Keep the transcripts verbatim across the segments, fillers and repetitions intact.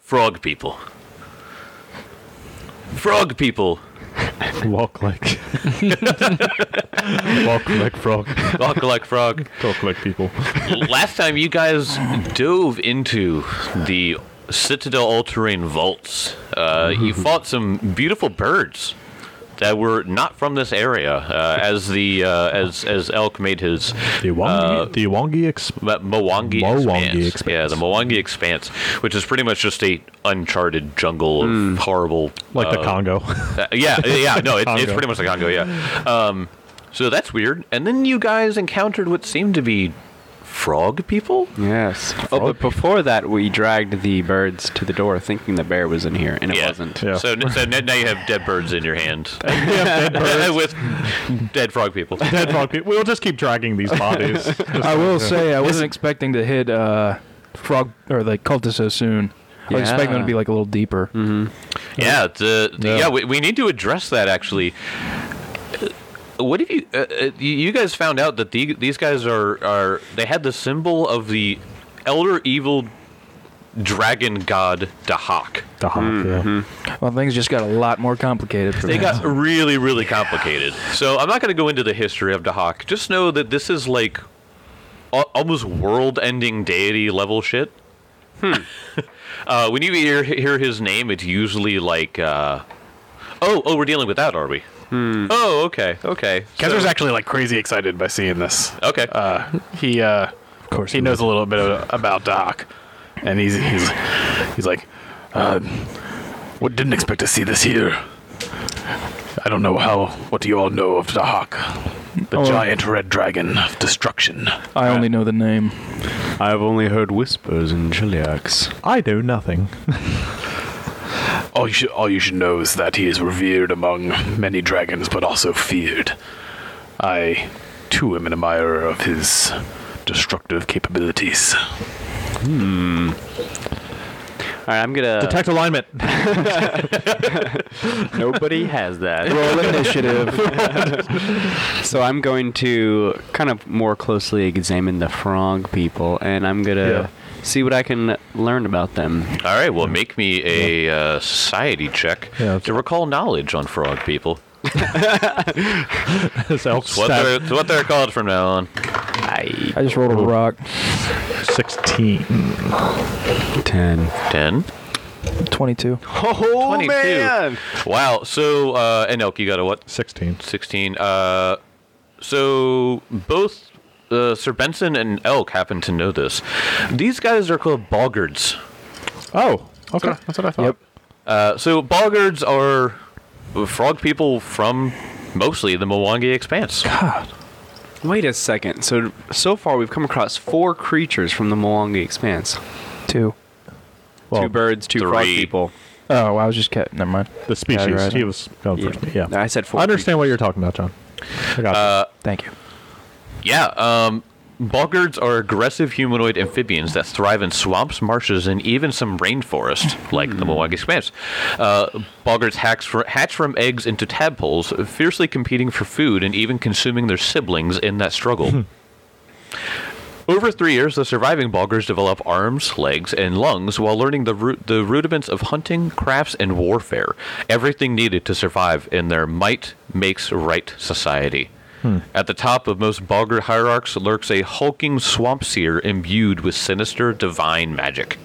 frog people. Frog people. Walk like. Walk like frog. Walk like frog. Talk like people. Last time you guys dove into the Citadel all-terrain vaults, uh, you fought some beautiful birds that were not from this area. Uh, as the uh, as as Elk made his The Wangi, uh, the Wangi exp- But Mwangi, Mwangi Expanse. Expanse. Yeah, the Mwangi Expanse, which is pretty much just a uncharted jungle of horrible... like the uh, Congo. uh, yeah, yeah, no, it, it's Congo. pretty much the Congo, yeah. Um, so that's weird. And then you guys encountered what seemed to be frog people? Yes. Oh, but before that, we dragged the birds to the door thinking the bear was in here, and it Yeah. wasn't. Yeah. So, so n- now you have dead birds in your hand. dead birds. With dead frog people. Dead frog people. We'll just keep dragging these bodies. I will say I wasn't expecting to hit uh, frog or like cultists so soon. I was expecting them to be like a little deeper. Mm-hmm. Yeah, the, the, Yeah. yeah. we, we need to address that actually. Uh, What have you? Uh, uh, you you guys found out that the, these guys are are they had the symbol of the elder evil dragon god Dahak. The hawk, yeah. Well, things just got a lot more complicated for They me. got really really complicated. So I'm not going to go into the history of Dahak. Just know that this is like al- almost world-ending deity level shit. Hmm. uh, when you hear hear his name, it's usually like, uh, oh oh, we're dealing with that, are we? Hmm. Oh, okay, okay. Kezra's So- actually like crazy excited by seeing this. okay. Uh, he uh, Of course. he knows a little bit of, about Doc, and he's he's he's like, uh, "What didn't expect to see this here. I don't know how. What do you all know of Dahak, the Oh. giant red dragon of destruction?" I only know the name. I've only heard whispers in Chiliax. I do nothing. All you should all you should know is that he is revered among many dragons, but also feared. I, too, am an admirer of his destructive capabilities. All right, I'm gonna. Detect alignment. Nobody has that. Roll initiative. So I'm going to kind of more closely examine the frog people, and I'm gonna Yeah. see what I can learn about them. All right, well, make me a uh, society check Yeah. to recall knowledge on frog people. This elk It's what, stat they're, it's what they're called from now on. I I just rolled a rock. sixteen. ten. ten. twenty-two. Oh twenty-two. man! Wow, so, uh, and Elk, you got a what? sixteen. sixteen. Uh, so, both uh, Sir Benson and Elk happen to know this. These guys are called boggards. Oh, okay. That's what I thought. Yep. Uh, so, boggards are frog people from mostly the Mwangi Expanse. God. Wait a second. So so far we've come across four creatures from the Mwangi Expanse. Two. Well, two birds, two frog three. people. Oh, well, I was just cat. Never mind. the species. Yeah, you're right. He was going Yeah. first. Yeah. I said four. I understand what you're talking about, John. I got Uh, Thank you. Yeah, um, boggards are aggressive humanoid amphibians that thrive in swamps, marshes, and even some rainforest, like the Mwangi Expanse. Uh, boggards hatch, fr- hatch from eggs into tadpoles, fiercely competing for food and even consuming their siblings in that struggle. Over three years, the surviving boggards develop arms, legs, and lungs while learning the ru- the rudiments of hunting, crafts, and warfare, everything needed to survive in their might makes right society. At the top of most boggart hierarchs lurks a hulking swamp seer imbued with sinister divine magic.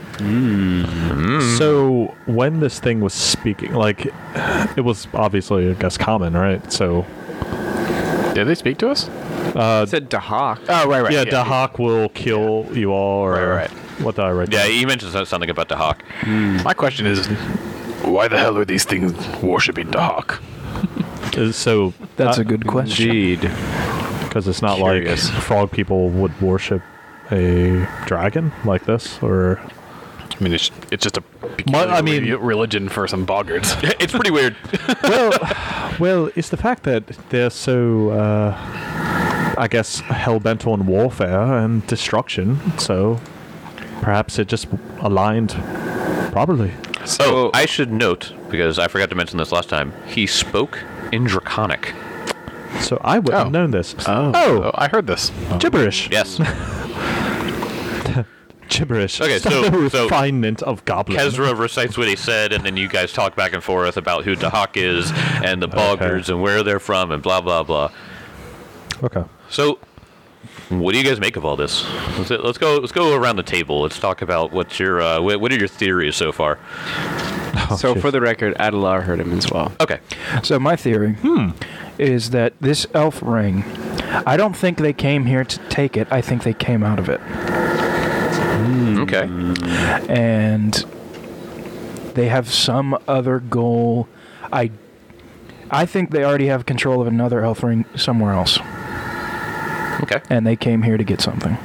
So when this thing was speaking, like, it was obviously, I guess, common, right? So Did they speak to us? I said Dahak. Oh, right, right. yeah, Dahak will kill you all, or Right, right. what did I write? Yeah, down? you mentioned so- something about the hawk. My question is, why the hell are these things worshipping Dahak? Uh, So That's a good question. Indeed. because it's not Curious. like frog people would worship a dragon like this, or I mean, it's it's just a My- I mean- peculiar religion for some boggards. It's pretty weird. well, well, it's the fact that they're so, uh, I guess, hell bent on warfare and destruction. So perhaps it just aligned properly. So I should note, because I forgot to mention this last time, he spoke in Draconic. So I wouldn't have Oh. known this. Oh, Oh. I heard this. Gibberish. Yes. gibberish. Okay, Stop so- the so refinement of goblin. Kezra recites what he said, and then you guys talk back and forth about who Dahak is and the Boggards and where they're from and blah blah blah. Okay. So, what do you guys make of all this? Let's, let's go. Let's go around the table. Let's talk about what's your uh, what, what are your theories so far? Oh, so jeez. for the record, Adelar heard him as well. Okay. So my theory Hmm. is that this elf ring, I don't think they came here to take it. I think they came out of it. Okay. And they have some other goal. I I think they already have control of another elf ring somewhere else, Okay. and they came here to get something.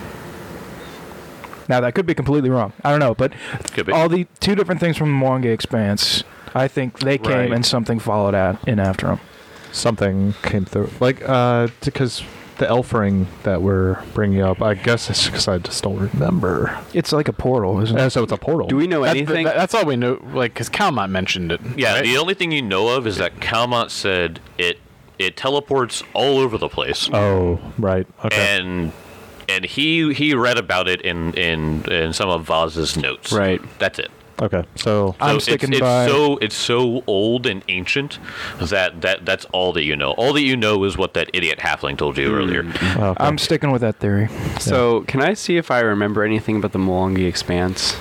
Now that could be completely wrong. I don't know, but Could be. all the two different things from the Mwanga Expanse, I think they came Right. and something followed at, in after them. Something came through. Like, uh, because the elf ring that we're bringing up, I guess it's because I just don't remember. It's like a portal, isn't it? Uh, so it's a portal. Do we know That- anything? that- that's all we know, like, because Calmont mentioned it. Yeah. right? The only thing you know of is that Calmont said it it teleports all over the place, Oh, right. Okay. and and he he read about it in in in some of Vaz's notes. Right. That's it. okay. So, I'm it's, sticking it's by- so it's so old and ancient that, that that's all that you know. All that you know is what that idiot halfling told you earlier. okay. I'm sticking with that theory. So, can I see if I remember anything about the Mwangi Expanse?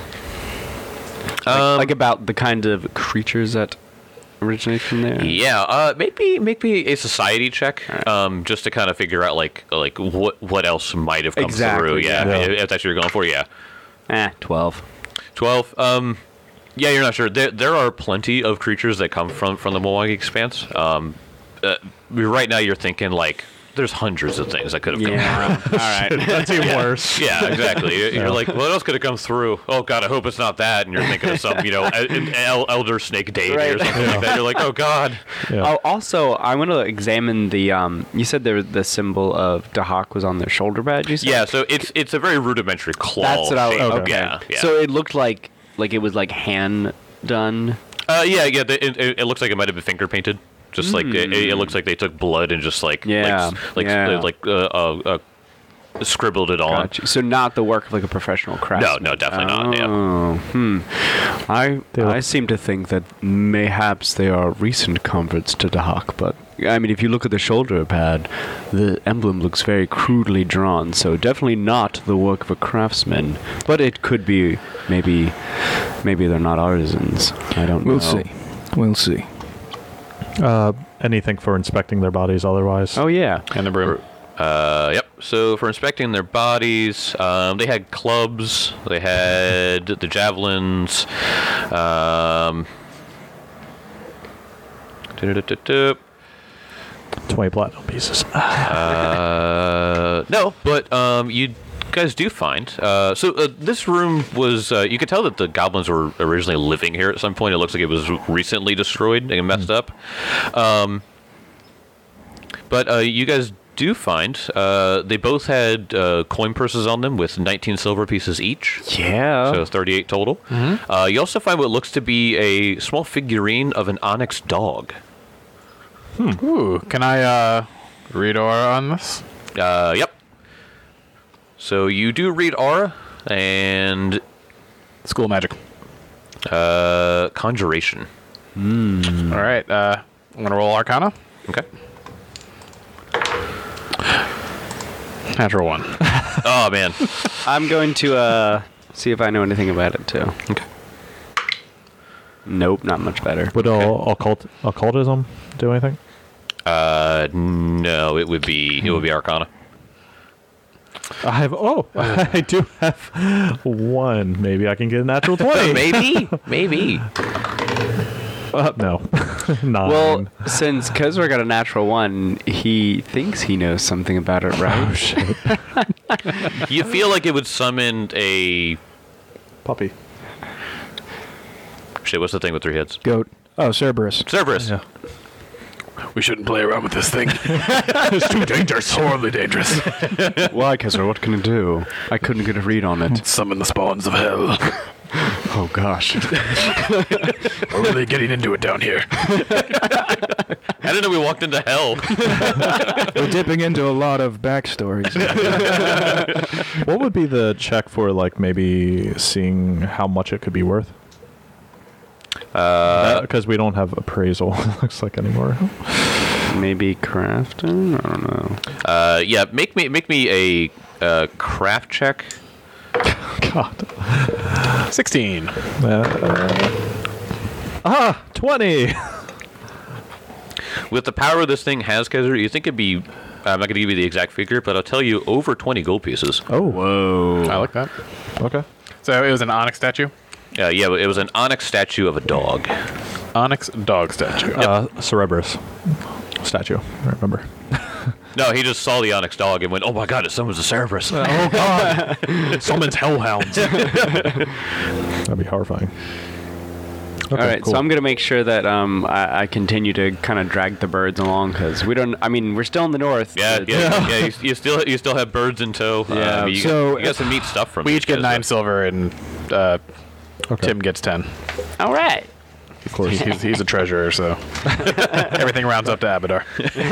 Like, Um, like about the kind of creatures that originate from there? Yeah, uh, maybe maybe a society check, Alright. um, just to kind of figure out like like what what else might have come Exactly, through. Yeah, yeah. if if that's what you're going for. Yeah, Eh, twelve. twelve. Um, yeah, you're not sure. There there are plenty of creatures that come from from the Milwaukee Expanse. Um, uh, right now you're thinking like there's hundreds of things that could have come Yeah. through. All right. that's even worse. Yeah, exactly. You're, you're Yeah. like, what else could have come through? Oh God, I hope it's not that. And you're thinking of some, you know, an el- elder snake deity or Right. something like that. You're like, oh God. Yeah. Oh, also, I want to examine the. Um, you said there the symbol of Dahak was on their shoulder badge. You said? Yeah, so it's it's a very rudimentary claw. That's what I was. shape. Okay. Yeah, yeah. So it looked like like it was like hand done. uh, yeah, yeah. The, it, it, it looks like it might have been finger painted. Just like it, it looks like they took blood and just like Yeah, like like yeah. like uh, uh, uh, scribbled it on. Gotcha. So not the work of like a professional craftsman. no, definitely not, yeah. Oh, hmm. I They I look- seem to think that mayhaps they are recent converts to Dahak, but I mean, if you look at the shoulder pad, the emblem looks very crudely drawn. So definitely not the work of a craftsman, but it could be maybe maybe they're not artisans. I don't We'll know. see. We'll see. Uh, anything for inspecting their bodies otherwise? Oh yeah. And the broom. Uh, yep. So for inspecting their bodies, um, they had clubs, they had the javelins. Um, du-du-du-du-du. twenty platinum pieces. Uh, no, but um, you guys do find. Uh, so uh, this room was. Uh, you could tell that the goblins were originally living here at some point. It looks like it was recently destroyed and messed up. Um, but uh, you guys do find uh, they both had uh, coin purses on them with nineteen silver pieces each. Yeah. So thirty-eight total. Uh, you also find what looks to be a small figurine of an onyx dog. Ooh, can I uh, read aura on this? Uh, yep. So you do read aura and School of Magic. uh, conjuration. All right, uh, I'm gonna roll Arcana. Okay. Natural one. Oh man. I'm going to uh, see if I know anything about it too. Okay. Nope, not much better. Would all occult occultism do anything? Uh, no, it would be it would be Arcana. I have. Oh, I do have one. Maybe I can get a natural twenty. maybe, maybe. Uh, no. Nine. Well, since Kezra got a natural one, he thinks he knows something about it, right? oh shit. You feel like it would summon a Puppy. shit. What's the thing with three heads? Goat. Oh, Cerberus. Cerberus. Yeah. We shouldn't play around with this thing. It's too dangerous. Horribly dangerous. Why, Kezra? What can it do? I couldn't get a read on it. Summon the spawns of hell. Oh gosh. We're really getting into it down here. I didn't know we walked into hell. We're dipping into a lot of backstories. What would be the check for like maybe seeing how much it could be worth? Because we don't have appraisal, it looks like, anymore. Maybe crafting? I don't know. Uh, yeah, make me make me a uh, craft check. God. sixteen. Uh, ah, twenty. With the power this thing has, Kaiser, you think it'd be... I'm not going to give you the exact figure, but I'll tell you over twenty gold pieces. Oh, Whoa. I like that. okay. So it was an onyx statue? Uh, yeah, it was an onyx statue of a dog. Onyx dog statue. Uh, Cerberus statue, I remember. No, he just saw the onyx dog and went, "Oh my god, it summons a Cerberus." Oh, God. Summons hellhounds. That'd be horrifying. Okay, All right, cool. so I'm gonna make sure that um I, I continue to kind of drag the birds along because we don't. I mean, we're still in the north. Yeah, but- yeah, yeah. You, you still you still have birds in tow. Uh, Yeah, I mean, you, so- got, you got some neat stuff from We these each get guys, nine though. silver, and uh, Okay. Tim gets ten. All right. Of course. He's, he's, he's a treasurer, so everything rounds up to Abadar.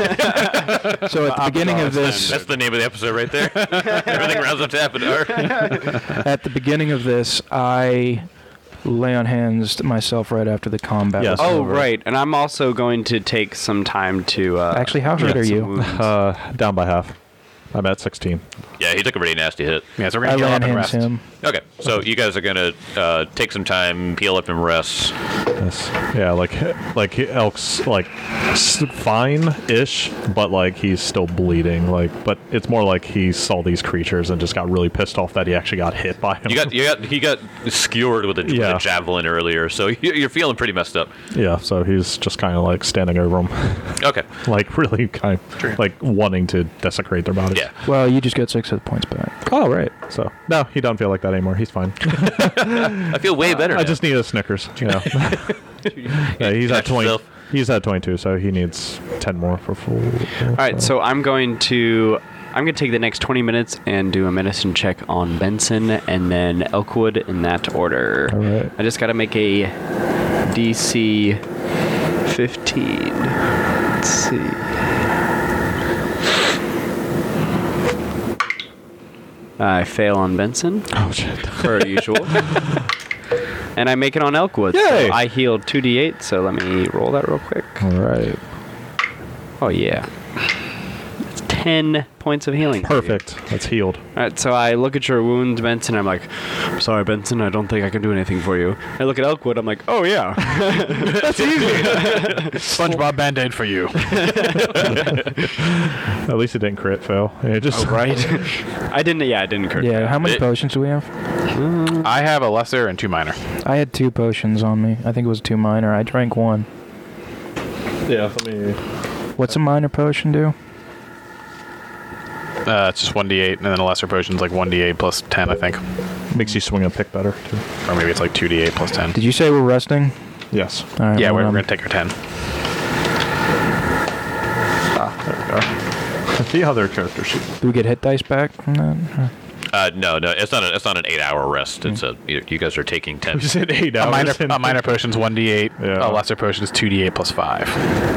So at the beginning of this, That's the name of the episode right there. Everything rounds up to Apodar. at the beginning of this, I lay on hands myself right after the combat. Yes. was Oh, over. right. And I'm also going to take some time to. Uh, Actually, how hurt get are some you? wounds. Uh, down by half. I'm at sixteen. Yeah, he took a pretty nasty hit. Yeah, so we're I going to lay heal on up and hands rest. him. Okay, so you guys are gonna uh, take some time, heal up and rest. Yes. Yeah, like like Elk's like s- fine-ish, but like he's still bleeding. Like, but it's more like he saw these creatures and just got really pissed off that he actually got hit by him. You got you got he got skewered with a, with Yeah. a javelin earlier, so you- you're feeling pretty messed up. Yeah, so he's just kind of like standing over him, Okay, like really kind of like wanting to desecrate their bodies. yeah. Well, you just get six hit points back. Oh right. So no, he doesn't feel like that anymore. He's fine. I feel way better. I now. just need a Snickers. You know. Yeah, he's at Catch twenty. yourself. He's at twenty-two, so he needs ten more for full. All right, so I'm going to. I'm going to take the next twenty minutes and do a medicine check on Benson and then Elkwood in that order. All right. I just got to make a D C fifteen. Let's see. I fail on Benson, Oh shit. per usual. And I make it on Elkwood. Yay! So I healed two d eight, so let me roll that real quick. All right. Oh, yeah. It's ten points of healing. for you. Perfect. That's healed. All right, so I look at your wound, Benson. I'm like, I'm sorry, Benson. I don't think I can do anything for you. I look at Elkwood. I'm like, oh yeah. SpongeBob Band-Aid for you. At least it didn't crit fail. It just right. I didn't. Yeah, I didn't. Crit. Yeah, how many It- potions do we have? I have a lesser and two minor. I had two potions on me. I think it was two minor. I drank one. Yeah. Let me. What's a minor potion do? Uh, it's just one d eight, and then a lesser potion's like one d eight plus ten, I think. Makes you swing a pick better too. Or maybe it's like two d eight plus ten. Did you say we're resting? Yes. All right. Yeah, well, we're, um, we're going to take our ten. There we go. The other character sheet. Do we get hit dice back from that? Uh, no, no, it's not. A, it's not an eight-hour rest. It's a. You you guys are taking ten. We said eight A hours. minor, and- a minor potion's one d eight. Yeah. A lesser potion's two d eight plus five.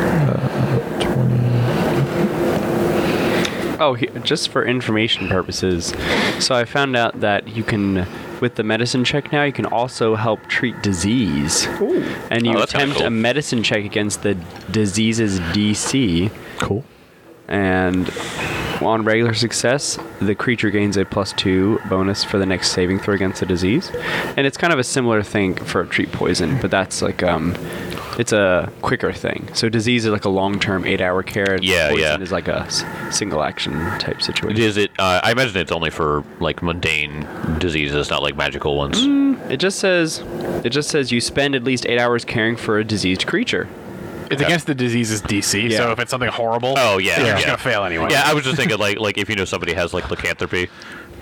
Oh, he, just for information purposes. So I found out that you can, with the medicine check now, you can also help treat disease. And you Oh, that's kinda attempt cool. a medicine check against the disease's D C. Cool. And on regular success, the creature gains a plus two bonus for the next saving throw against the disease. And it's kind of a similar thing for treat poison, but that's like um, it's a quicker thing. So disease is like a long-term eight-hour care. And Yeah, poison yeah. is like a s- single-action type situation. Is it? Uh, I imagine it's only for like mundane diseases, not like magical ones. It just says, it just says you spend at least eight hours caring for a diseased creature. It's Okay. against the disease's D C, Yeah. so if it's something horrible, Oh yeah, you're yeah. just going to fail anyway. Yeah, I was just thinking like like if you know somebody has like lycanthropy,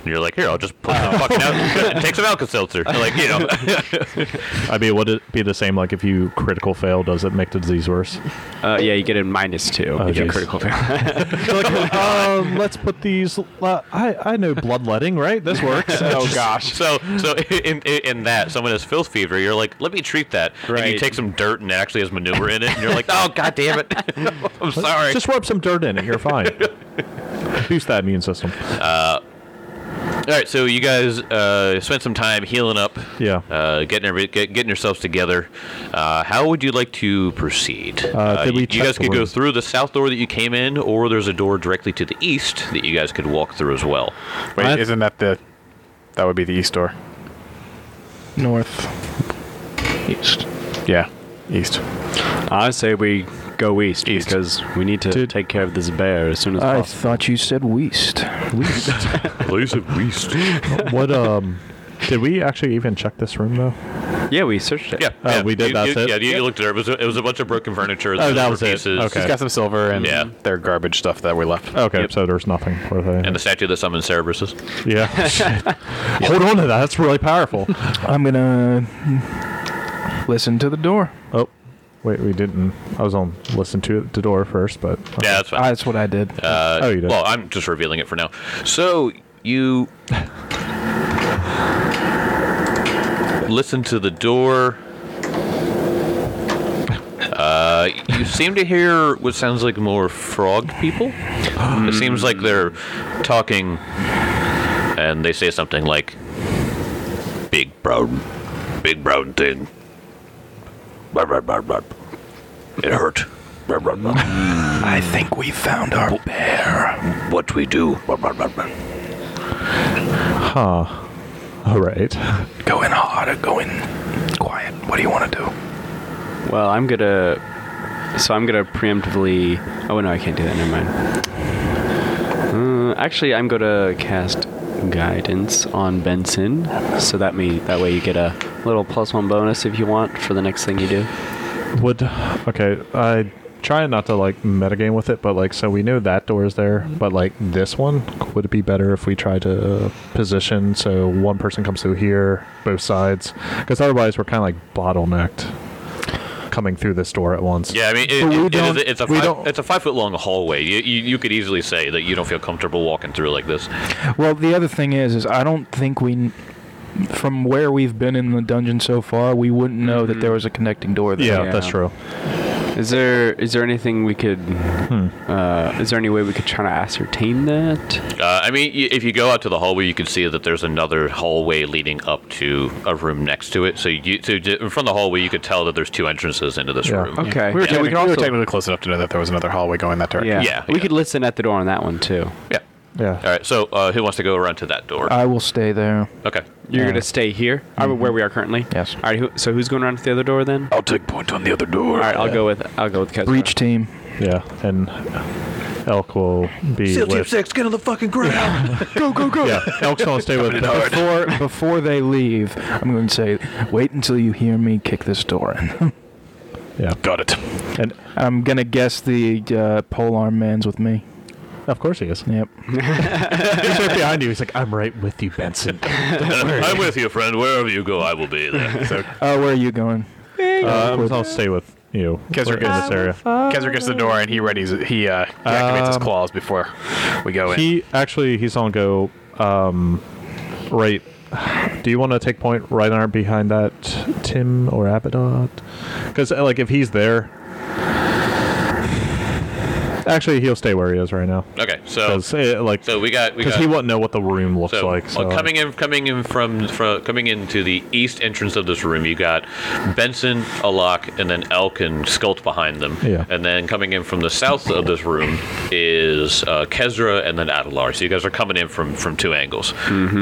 you're like, here, I'll just put the fucking out, take some Alka-Seltzer. Like, you know. I mean, would it be the same? Like, if you critical fail, does it make the disease worse? Uh, yeah, you get a minus two Oh, if you geez. critical fail. like, um, let's put these. Uh, I I know bloodletting, right? This works. Oh gosh. So, so in, in in that, someone has filth fever. You're like, let me treat that. And you Right. take some dirt and it actually has manure in it, and you're like, oh god damn it, I'm sorry. Just rub some dirt in it. You're fine. Boost that immune system. All right, so you guys uh, spent some time healing up. Yeah. Uh, getting every, get, getting yourselves together. Uh, how would you like to proceed? Uh, did we you, you check guys the could go room? through the south door that you came in, or there's a door directly to the east that you guys could walk through as well. Wait, I- isn't that the? That would be the east door. North. East. Yeah, east. I say we go east, East. because we need to Dude. take care of this bear as soon as I possible. thought you said west. Place of east. What um? Did we actually even check this room though? Yeah, we searched it. Yeah, Oh, yeah. we did, You, that's you, it? Yeah, you, you looked at it. It was, a, it was a bunch of broken furniture. Oh, that silver was it. pieces, Okay. He's got some silver and Yeah. their garbage stuff that we left. Okay, Yep. so there's nothing worth it. And the statue that summoned Cerberuses. Yeah. Shit. Hold on to that. That's really powerful. I'm gonna listen to the door. Oh, wait, we didn't. I was on listen to the door first, but Yeah, that's fine. Ah, that's what I did. Uh, Oh, you did. Well, I'm just revealing it for now. So you listen to the door. Uh, you seem to hear what sounds like more frog people. It seems like they're talking, and they say something like, "Big brown, big brown thing. Blah, blah, blah, blah. It hurt. Blah, blah, blah. I think we found our bear. What we do? Blah, blah, blah, blah." huh. All right. Going hard or going quiet? What do you want to do? Well, I'm gonna. So I'm gonna preemptively. Oh no, I can't do that. Never mind. Uh, actually, I'm gonna cast guidance on Benson, so that me that way you get a little plus one bonus if you want for the next thing you do. Would okay. I try not to like metagame with it, but like so we know that door is there, but like this one, would it be better if we try to position so one person comes through here, both sides, because otherwise we're kind of like bottlenecked coming through this door at once. Yeah, I mean, it, But we it, it is, don't- it's a we five, don't- it's a five foot long hallway. You, you you could easily say that you don't feel comfortable walking through like this. Well, the other thing is, is I don't think we, from where we've been in the dungeon so far, we wouldn't know that there was a connecting door there. Yeah, Yeah. that's true. Is there is there anything we could? Hmm. Uh, is there any way we could try to ascertain that? Uh, I mean, y- if you go out to the hallway, you can see that there's another hallway leading up to a room next to it. So you so j- from the hallway, you could tell that there's two entrances into this Yeah. room. Okay. We were, Yeah, technically, we could we were also. technically close enough to know that there was another hallway going that direction. Yeah. Yeah, We yeah. could listen at the door on that one too. Yeah. Yeah. All right. So uh, who wants to go around to that door? I will stay there. okay. You're Yeah. gonna stay here, Are we- where we are currently. Yes. All right. Who, so who's going around to the other door then? I'll take point on the other door. All right. I'll go with I'll go with Kezra. Breach team. Yeah, and Elk will be with. six, get on the fucking ground. Go, go, go. Yeah, Elk's gonna stay with. Before, before they leave, I'm going to say, wait until you hear me kick this door in. Yeah, Got it. and I'm going to guess the uh, polearm man's with me. of course he is. Yep. He's right behind you. He's like, I'm right with you, Benson. I'm with you, friend. Wherever you go, I will be there. So Oh, where are you going? Uh, I'm gonna stay with you. Kezra We're in gets- this area. Kezra gets to the door and he readies. He uh, he activates his Um, claws before we go in. He actually he's gonna go um, right. Do you want to take point right on behind that Tim or Abaddon? Because like if he's there, actually he'll stay where he is right now. Okay. So Because like so we got we because got. he wouldn't know what the room looks So, like. uh, So coming in, coming in from, from coming into the east entrance of this room, you got Benson, Alok, and then Elk and Skult behind them. Yeah. And then coming in from the south of this room is uh, Kezra and then Adelar. So you guys are coming in from from two angles.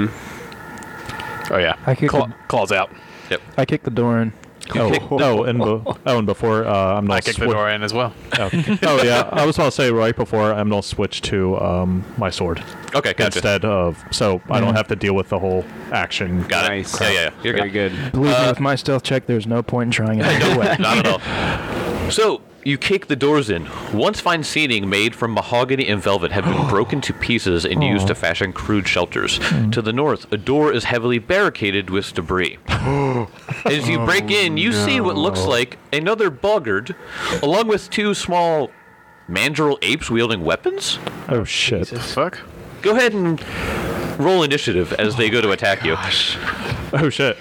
oh yeah. I kick Claw, the- claws out. Yep. I kicked the door in. oh, oh, and be- oh, and before uh, I'm I not. kicked the door in as well. Oh. oh yeah, I was about to say right before I'm gonna switch to um, my sword Okay. Gotcha. instead of so I don't Yeah. have to deal with the whole action. Got it. Nice. Yeah, yeah, yeah. You're Very good. good. Believe Uh, me, with my stealth check, there's no point in trying it. No way. Not at all. So You kick the doors in. Once fine seating made from mahogany and velvet have been broken to pieces and used to fashion crude shelters. To the north, a door is heavily barricaded with debris. As you break in, you see what looks like another boggard, along with two small mandrill apes wielding weapons. Oh shit. Fuck. Go ahead and roll initiative as they go to attack you. Oh shit.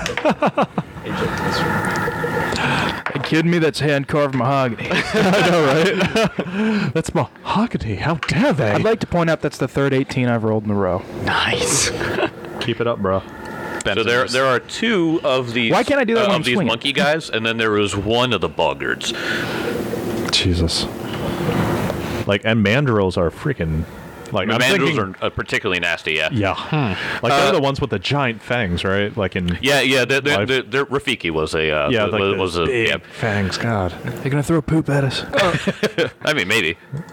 Are you kidding me? That's hand-carved mahogany. I know, right? That's mahogany. How dare they? I'd like to point out that's the third eighteen I've rolled in a row. Nice. Keep it up, bro. So there, there are two of these. Why can't I do that uh, when of I'm these swinging? monkey guys, and then there was one of the boggards. Jesus. Like, and mandrills are freaking. Like, The I'm mandrills thinking, are uh, particularly nasty. Yeah. Yeah. Like, they're the ones with the giant fangs, right? Like in. Yeah, yeah. They're, they're, Life. they're, they're, Rafiki was a. Uh, Yeah, was, like was the a. big Yeah. fangs. God. They're gonna throw poop at us. I mean, maybe.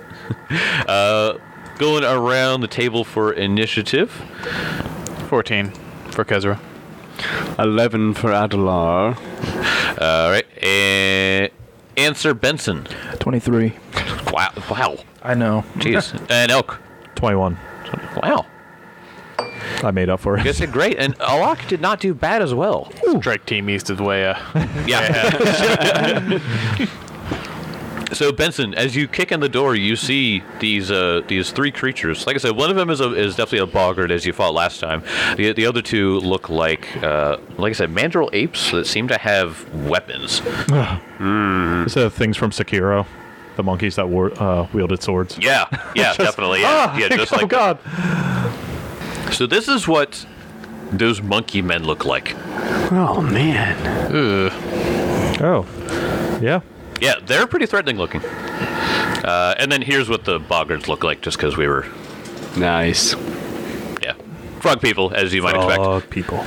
uh, going around the table for initiative. fourteen for Kezra. eleven for Adelar. All right, and Answer Benson. twenty-three. Wow, wow, I know. jeez, and Elk. twenty-one. Wow, I made up for you it. guys did great, and Alok did not do bad as well. Strike Team East is way. Uh, Yeah. So Benson, as you kick in the door, you see these uh, these three creatures. Like I said, one of them is a, is definitely a boggart, as you fought last time. The the other two look like uh, like I said, mandrill apes that seem to have weapons. These are things from Sekiro. The monkeys that wore, uh, wielded swords. Yeah, yeah, definitely. Yeah, yeah, just oh like God. that. So this is what those monkey men look like. Oh man. ugh. Oh. Yeah. Yeah, they're pretty threatening looking. Uh, and then here's what the boggards look like, just because we were, Nice. yeah, frog people, as you might expect. Oh, people.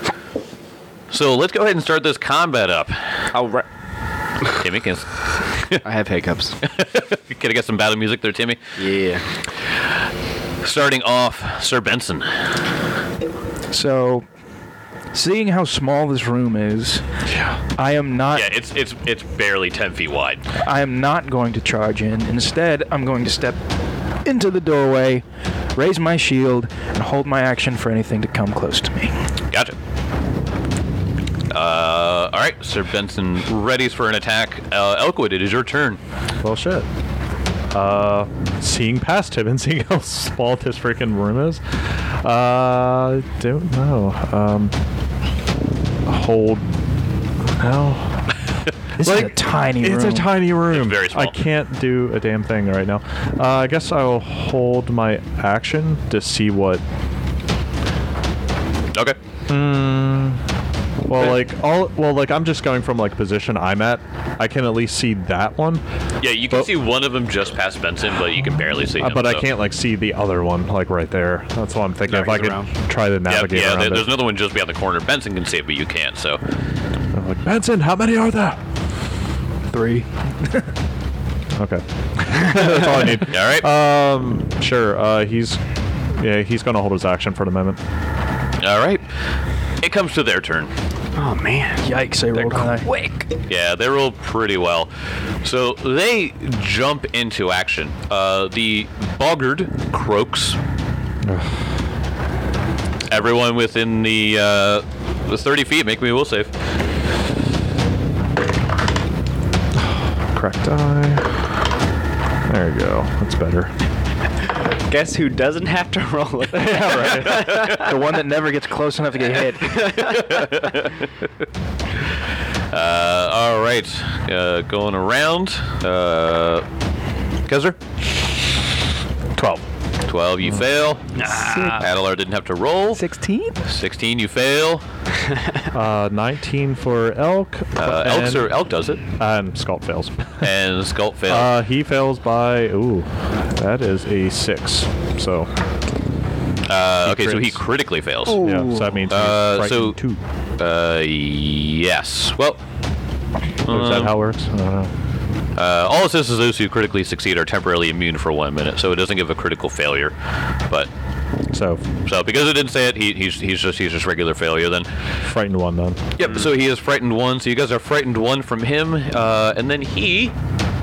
So let's go ahead and start this combat up. All right. Timmy, can, I have hiccups. can I get some battle music there, Timmy? Yeah. Starting off, Sir Benson. So, seeing how small this room is, I am not. Yeah, it's it's it's barely ten feet wide. I am not going to charge in. Instead, I'm going to step into the doorway, raise my shield, and hold my action for anything to come close to me. Gotcha. Uh, all right, Sir Benson readies for an attack. Uh, Elkwood, it is your turn. Well, shit. Uh, seeing past him and seeing how small this freaking room is, uh, don't know. Um, hold. No. This is a tiny room. It's a tiny room. Very small. I can't do a damn thing right now. Uh, I guess I'll hold my action to see what. Okay. Well, like all. Well, like I'm just going from like position I'm at. I can at least see that one, Yeah, you can But- see one of them just past Benson, but you can barely see uh, him. but I so- can't like see the other one like right there. That's what I'm thinking. No, if I he's could around. try to Yeah, navigate yeah. around There, it. there's another one just beyond the corner. Benson can see it, but you can't. So, I'm like, Benson, how many are there? Three. Okay. That's all I need. all right, Um, sure. Uh, he's, yeah, he's gonna hold his action for the moment. all right. It comes to their turn. Oh man. Yikes! I rolled high. Quick. Yeah, they roll pretty well. So they jump into action. Uh, the boggard croaks. Everyone within the uh, the thirty feet, make me a will save. Cracked eye. There you go. That's better. Guess who doesn't have to roll it? The one that never gets close enough to get hit. Uh, all right, uh, going around. Uh, Kezer? Twelve. twelve, you fail. Adelar didn't have to roll. Sixteen. sixteen, you fail. Uh, nineteen for elk. Uh, Elk, and, sir, Elk does it. and Scalt fails. And Sculpt fails. Uh, he fails by. Ooh, that is a six. So Uh, okay, so he crits. critically fails. yeah, so that means he's Uh, so- frightened two. Uh, yes. Well, Is that how it works? I don't know. uh, all it says is those who critically succeed are temporarily immune for one minute, so it doesn't give a critical failure. But So so because it didn't say it, he, he's he's just he's just regular failure then. frightened one then. Yep. So he is frightened one. So you guys are frightened one from him, uh, and then he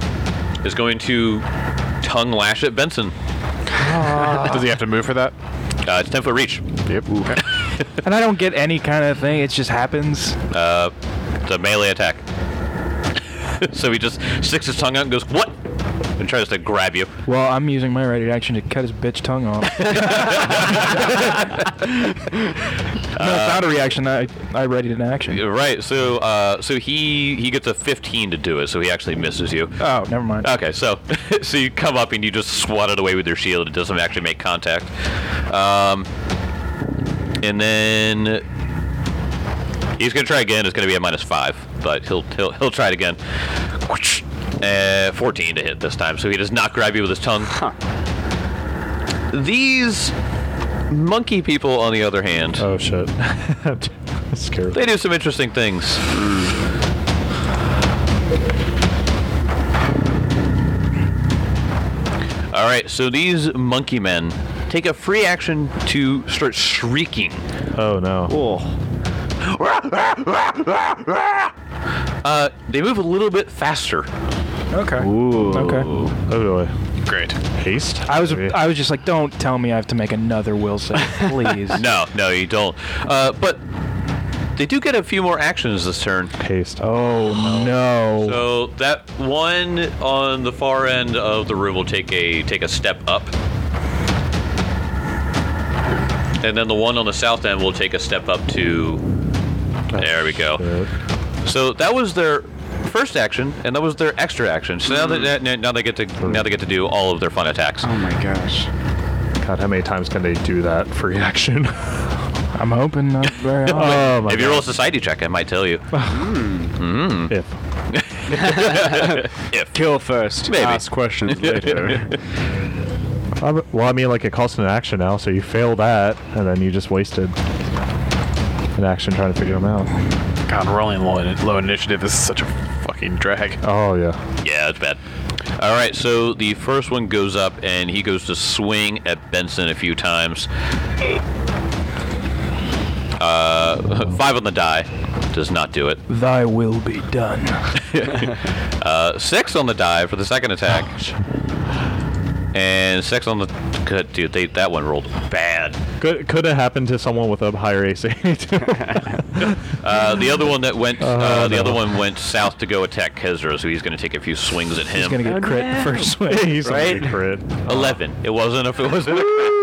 is going to tongue lash at Benson. Does he have to move for that? Uh, it's ten foot reach. Yep. Okay. And I don't get any kind of thing. It just happens. Uh, it's a melee attack. So he just sticks his tongue out and goes, "What?" and tries to grab you. Well, I'm using my ready action to cut his bitch tongue off. No, it's not a reaction. I I readied an action. Right. So uh, so he he gets a fifteen to do it. So he actually misses you. Oh, never mind. Okay, so so you come up and you just swat it away with your shield. It doesn't actually make contact. Um, and then he's gonna try again. It's gonna be a minus five, but he'll he'll he'll try it again. Uh, fourteen to hit this time. So he does not grab you with his tongue. Huh. These monkey people, on the other hand, Oh shit. Scared. they do some interesting things. All right, so these monkey men take a free action to start shrieking. Oh no. Oh. Uh, they move a little bit faster. Okay. Ooh. Okay. Oh boy. Great. Haste? I was Maybe. I was just like, don't tell me I have to make another will save, please. No, no, you don't. Uh, but they do get a few more actions this turn. Haste. Oh no. So that one on the far end of the room will take a take a step up, and then the one on the south end will take a step up to. There we go. Shit. So that was their first action, and that was their extra action. So now that now they get to now they get to do all of their fun attacks. Oh my gosh. God, how many times can they do that free action? I'm hoping not very often. Oh my If you god. roll a society check, I might tell you. If. If Kill first. Maybe. Ask questions later. Uh, Well, I mean, like, it costs an action now, so you fail that, and then you just wasted an action trying to figure them out. God, rolling low, low initiative is such a fucking drag. Oh, yeah. yeah, it's bad. All right, so the first one goes up, and he goes to swing at Benson a few times. Uh, five on the die does not do it. Thy will be done. Uh, six on the die for the second attack, and six on the. Good, dude. They, that one rolled bad. Could, could have happened to someone with a higher A C. Uh, the other one that went, uh, the no. other one went south to go attack Kezra, so he's going to take a few swings at He's him. gonna get Oh, crit no. first swing. He's Right? a crit. Eleven. It wasn't. If it wasn't.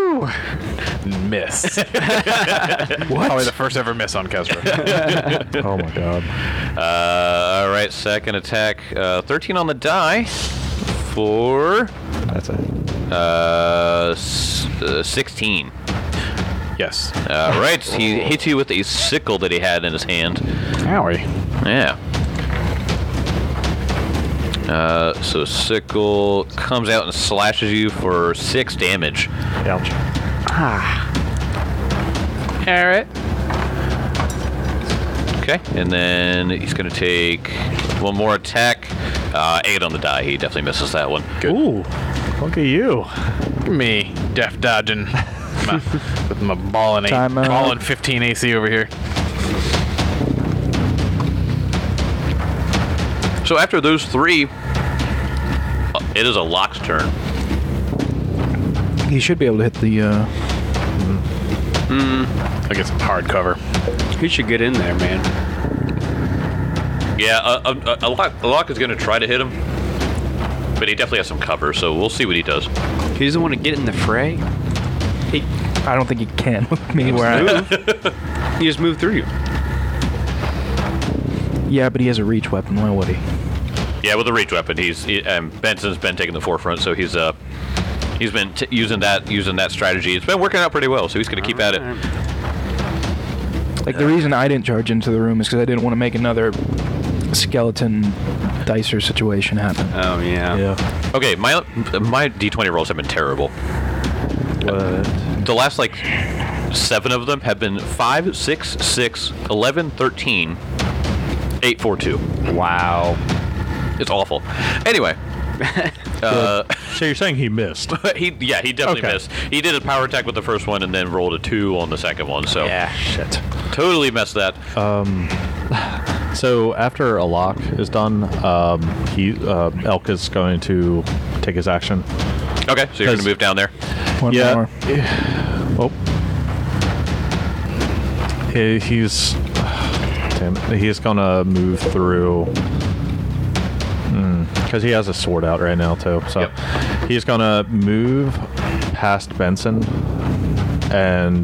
Miss. What? Probably the first ever miss on Kesra. Oh my god. Uh, all right, second attack. Uh, Thirteen on the die for That's it. uh, s- uh, sixteen. Yes. All right, he hits you with a sickle that he had in his hand. Owie. Yeah. Uh, so sickle comes out and slashes you for six damage. Ouch. Alright. Okay, and then he's gonna take one more attack. Uh, eight on the die. He definitely misses that one. Good. Ooh. Look at you. Me, def dodging. my, with my ball and eight, Time out. ball and fifteen A C over here. So after those three, uh, it is a lock's turn. He should be able to hit the. Uh, I get some hard cover. He should get in there, man. Yeah, a, a, a, lock, a lock is gonna try to hit him, but he definitely has some cover. So we'll see what he does. He doesn't want to get in the fray. He, I don't think he can with me where I. he just moved through you. Yeah, but he has a reach weapon. Why would he? Yeah, with the reach weapon, he's he, um, Benson's been taking the forefront, so he's uh he's been t- using that using that strategy. It's been working out pretty well, so he's gonna keep at it. Like the reason I didn't charge into the room is because I didn't want to make another skeleton dicer situation happen. Oh yeah. Yeah. Okay, my my D twenty rolls have been terrible. What? The last like seven of them have been five, six, six, eleven, thirteen, eight, four, two. Wow. It's awful. Anyway, uh, So you're saying he missed? he yeah he definitely Okay. missed. He did a power attack with the first one and then rolled a two on the second one. So Yeah. Shit. totally messed that. So after a lock is done, um, he uh, Elk is going to take his action. Okay, so you're going to Because- move down there. One yeah. more. Oh. He, he's. Damn it. He's gonna move through. Because he has a sword out right now, too. So Yep. he's gonna move past Benson. And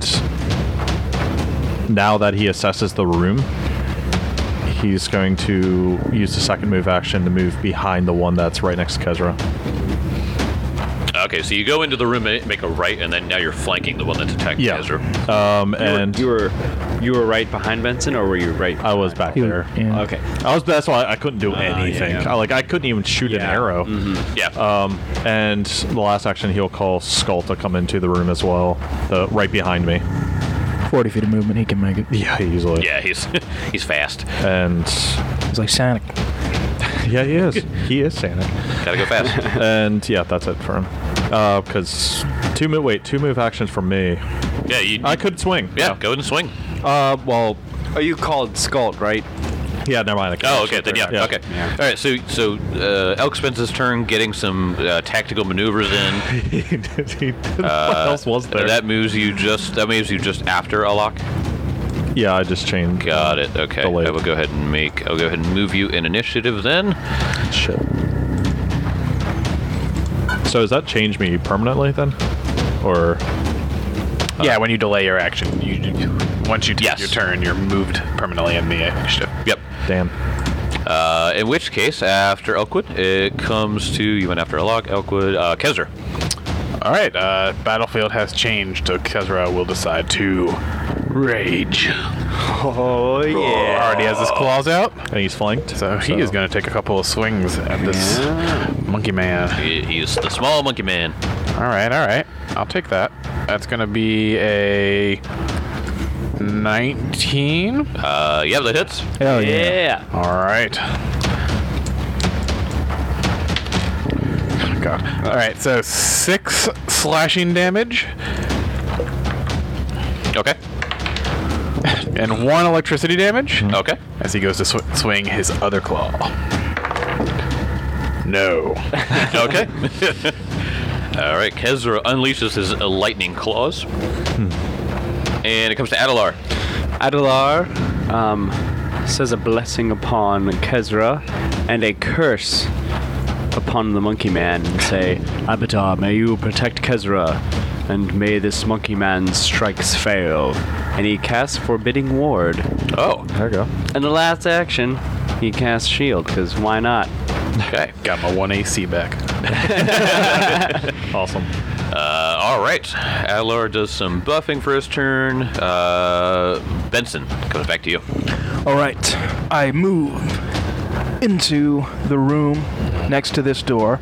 now that he assesses the room, he's going to use the second move action to move behind the one that's right next to Kezra. Okay, so you go into the room, ma- make a right, and then now you're flanking the one that's attacking Yeah. Ezra. Um, and you were you were right behind Benson, or were you right? I was behind? back He was- there. yeah. Okay. I was. That's why I couldn't do Ah, yeah, anything. yeah. I, like I couldn't even shoot an Yeah. arrow. Yeah. Um, and the last action, he'll call Skull to come into the room as well, the right behind me. forty feet of movement, he can make it. Yeah, easily. yeah, he's he's fast. And He's like Sonic. yeah, he is. He is Santa. Gotta go fast. And yeah, that's it for him. Uh, because two move. Wait, two move actions from me. Yeah, you. I could swing. yeah, go ahead and swing. Uh, well, Oh, you called Scald, right? yeah. Never mind. I can't Oh, okay, then yeah, okay. Yeah. All right, so so uh, Elk spends his turn getting some uh, tactical maneuvers in. He did- he did- Uh, what else was there? That moves you just. That moves you just after a lock. yeah, I just changed. Got it. Okay. Delayed. I will go ahead and make. I'll go ahead and move you in initiative then. Shit. So does that change me permanently then, or? yeah, when you delay your action, you, you once you take Yes. your turn, you're moved permanently in the initiative. Yep. Damn. Uh, in which case, after Elkwood, it comes to you went after a lock. Elkwood, uh, Kezra. All right, uh, battlefield has changed, so Kezra will decide to rage. Oh Already has his claws out, And he's flanked. so he is going to take a couple of swings at this Yeah. monkey man. He, he's the small monkey man. All right, all right, I'll take that. That's going to be a nineteen. Uh, yeah, that hits. Hell yeah. Yeah. All right. God. All right, so six slashing damage Okay. and one electricity damage Okay. as he goes to sw- swing his other claw. No. Okay. All right. Kezra unleashes his uh, lightning claws, and it comes to Adelar. Adelar um, says a blessing upon Kezra and a curse upon the monkey man and say, Abatar, may you protect Kezra, and may this monkey man's strikes fail. And he casts Forbidding Ward. Oh. There you go. And the last action, he casts Shield, because why not? Okay. Got my one A C back. Awesome. Uh, all right. Adelar does some buffing for his turn. Uh, Benson comes back to you. All right. I move into the room next to this door.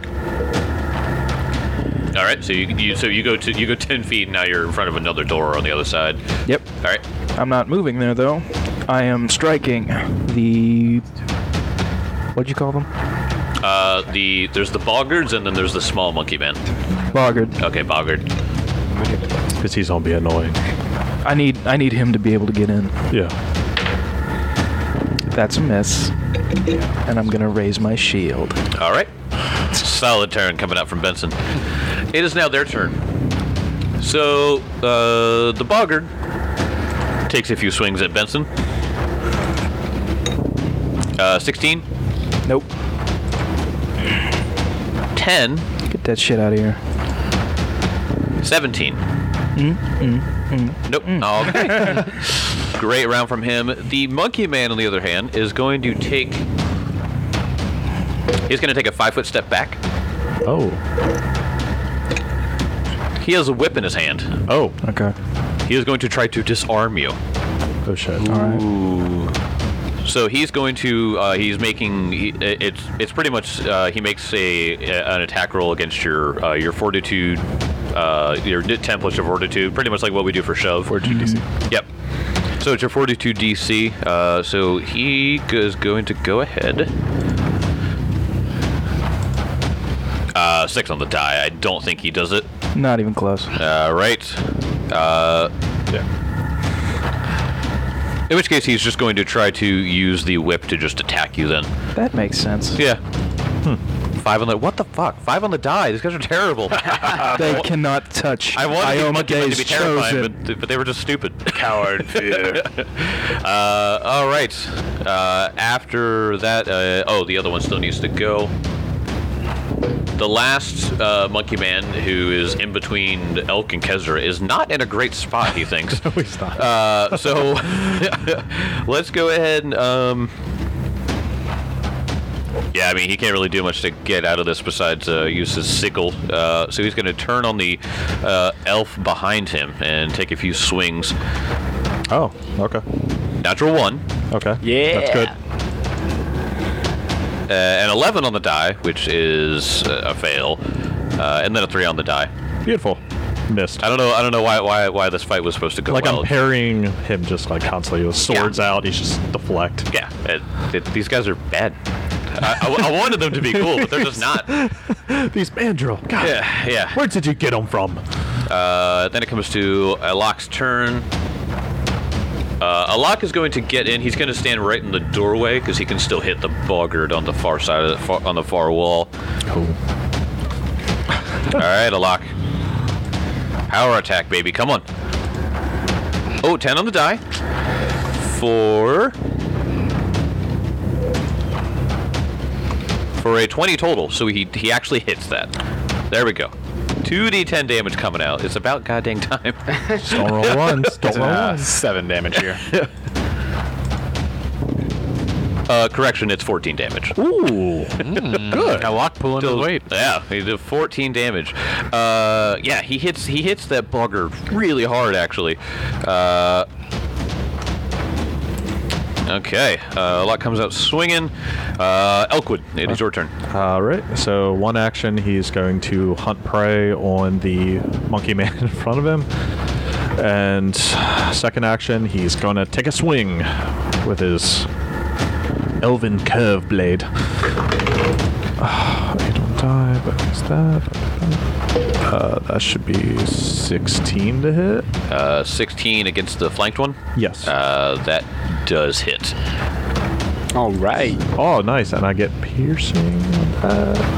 All right. So you, you so you go to you go ten feet. Now you're in front of another door on the other side. Yep. All right. I'm not moving there though. I am striking the. What'd you call them? Uh, the there's the Boggards and then there's the small monkey man. Boggard. Okay, Boggard. Because he's gonna be annoying. I need I need him to be able to get in. Yeah. That's a miss. And I'm gonna raise my shield. All right. Solid turn coming out from Benson. It is now their turn. So uh, the Boggard takes a few swings at Benson. Uh, sixteen, Nope. ten, Get that shit out of here. seventeen. Nope. Okay. Great round from him. The monkey man, on the other hand, is going to take. He's going to take a five foot step back. Oh. He has a whip in his hand. Oh. Okay. He is going to try to disarm you. Oh shit. All right. So he's going to. Uh, he's making. He, it's. It's pretty much. Uh, he makes a an attack roll against your uh, your fortitude. Uh, your ten plus your fortitude. Pretty much like what we do for shove. Fortitude D C. Yep. So it's your fortitude D C. Uh, so he is going to go ahead. Uh, six on the die. I don't think he does it. Not even close. Uh, right. Uh, Yeah. In which case, he's just going to try to use the whip to just attack you then. That makes sense. Yeah. Hmm. Five on the... What the fuck? Five on the die. These guys are terrible. They cannot touch. I wanted these monkey men to Iomede's be terrifying, chosen. but, but they were just stupid. Coward fear. Uh, all right. Uh, after that... Uh, oh, the other one still needs to go. The last uh, monkey man, who is in between Elk and Kezra, is not in a great spot, he thinks. No, he's not. Uh, so let's go ahead and... Um, yeah, I mean, he can't really do much to get out of this besides uh, use his sickle. Uh, so he's going to turn on the uh, elf behind him and take a few swings. Oh, okay. Natural one. Okay. Yeah. That's good. Uh, an eleven on the die, which is uh, a fail, uh, and then a three on the die. Beautiful. Missed. I don't know. I don't know why why why this fight was supposed to go Like well. I'm parrying him just like constantly with swords Yeah. out. He's just deflect. Yeah, it, it, these guys are bad. I, I, I wanted them to be cool, but they're just not. These mandrill. God. Yeah, yeah. Where did you get them from? Uh, then it comes to Alok's turn. Uh, Alok is going to get in. He's going to stand right in the doorway because he can still hit the boggart on the far side of the far, on the far wall. Cool. All right, Alok. Power attack, baby. Come on. Oh, ten on the die. For... For a twenty total, so he he actually hits that. There we go. two d ten damage coming out. It's about goddamn time. Just don't roll ones. Don't roll Uh, ones. seven damage here. Uh, correction, it's fourteen damage. Ooh. Good. Alok pulling his weight. Yeah, he did fourteen damage. Uh, yeah, he hits he hits that bugger really hard, actually. Uh, okay, uh, Alok comes out swinging. Uh, Elkwood, it is your turn. All right. So one action, he's going to hunt prey on the monkey man in front of him, and second action, he's going to take a swing with his elven curve blade. Uh, eight on die, but what's that? Uh, that should be sixteen to hit. Uh, sixteen against the flanked one. Yes. Uh, that does hit. All right. Oh, nice. And I get piercing on that.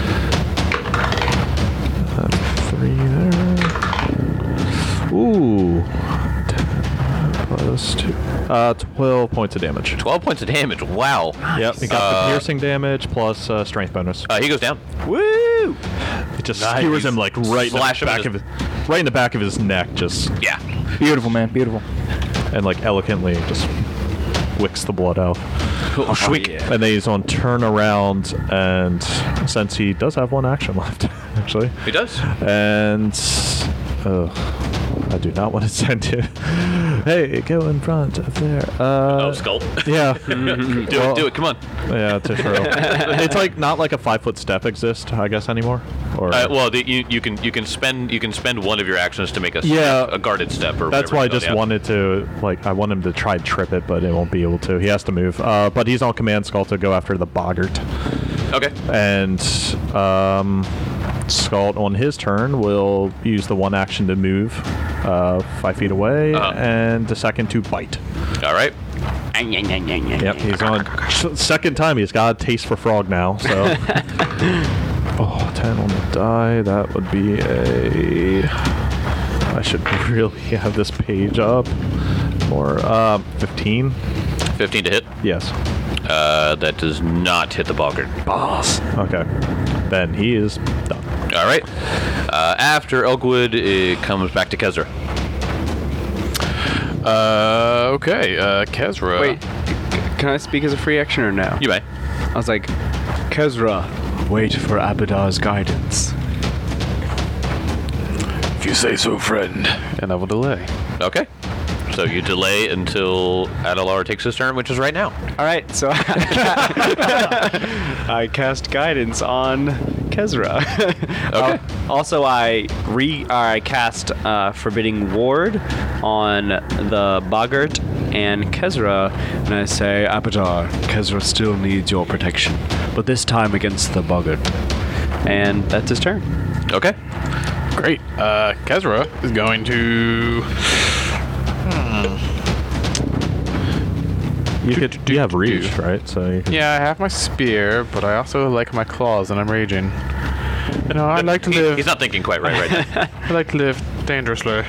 That's three there. Ooh. ten plus two. Uh, twelve points of damage. twelve points of damage. Wow. Yep. He got Uh, the piercing damage plus uh, strength bonus. Uh, he goes down. Woo! It just nice. skewers him like right in the Slash him in back of his- his, right in the back of his neck, just Yeah. Beautiful, man. Beautiful. and like elegantly just wicks the blood out. Oh, sweet. And then he's on turn around, and since he does have one action left, actually. He does. And uh, I do not want to send him. Hey, go in front of there. Uh, Oh, skull. Yeah. do Well, it. Do it. Come on. Yeah, to true. It's like not like a five foot step exists, I guess, anymore. Or Uh, well, the, you, you can you can spend you can spend one of your actions to make a Yeah. step, a guarded step or that's whatever why I it's called, just yeah. wanted to like I want him to try and trip it, but it won't be able to. He has to move. Uh, but he's on command skull to go after the boggart. Okay. And um, Scald on his turn will use the one action to move uh, five feet away, Uh-huh. and the second to bite. All right. Yep, he's on second time. He's got a taste for frog now. So, oh, ten on the die. That would be a. I should really have this page up more. Uh, fifteen. fifteen to hit. Yes. Uh, that does not hit the boggart. Boss. Okay. Then he is done. All right. Uh, after Elkwood, it comes back to Kezra. Uh, okay. Uh, Kezra. Wait, c- can I speak as a free action or no? You may. I was like, Kezra, wait for Abadar's guidance. If you say so, friend. And I will delay. Okay. So you delay until Adelar takes his turn, which is right now. All right, so I cast guidance on Kezra. Okay. Uh, also, I re I cast uh, forbidding ward on the boggart and Kezra, and I say, Abadar, Kezra still needs your protection, but this time against the boggart. And that's his turn. Okay. Great. Uh, Kezra is going to. Hmm. You could. You have reach, right? So you could, Yeah, I have my spear, but I also like my claws, and I'm raging. You know, I like to He- live. he's not thinking quite right right now. I like to live dangerously.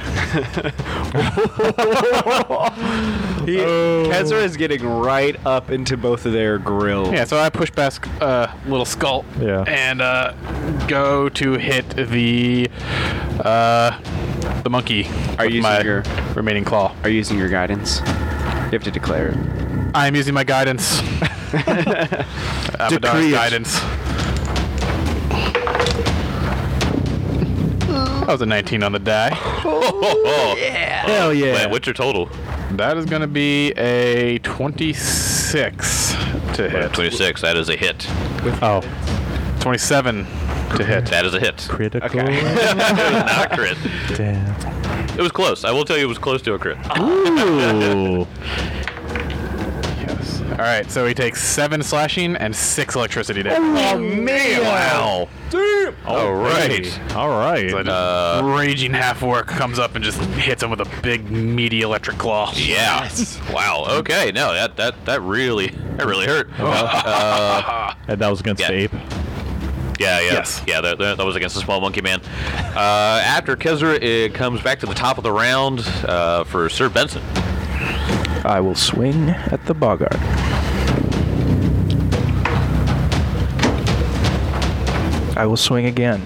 He, Kezra is getting right up into both of their grills. Yeah, so I push past uh, little skull Yeah. and uh, go to hit the uh, the monkey. Are with you my using your- remaining claw? Are you using your guidance? You have to declare it. I'm using my guidance. Abadar's Decree it. guidance. That was a nineteen on the die. Oh, Hell yeah. Wait, what's your total? That is going to be a twenty-six to hit. twenty-six. That is a hit. Oh, twenty-seven to hit. That is a hit. critical. Not a crit. Damn. It was close. I will tell you, it was close to a crit. Ooh. Yes. All right, so he takes seven slashing and six electricity damage. Oh man! Wow. All right. All right. So just raging half orc comes up and just hits him with a big meaty electric claw. Yeah. Wow. Okay. No, that that that really that really hurt. And that was against Yeah. the ape. Yeah, yeah, Yes. yeah. That, that that was against the small monkey man. Uh, after Kezra, it comes back to the top of the round uh, for Sir Benson. I will swing at the Boggart. I will swing again.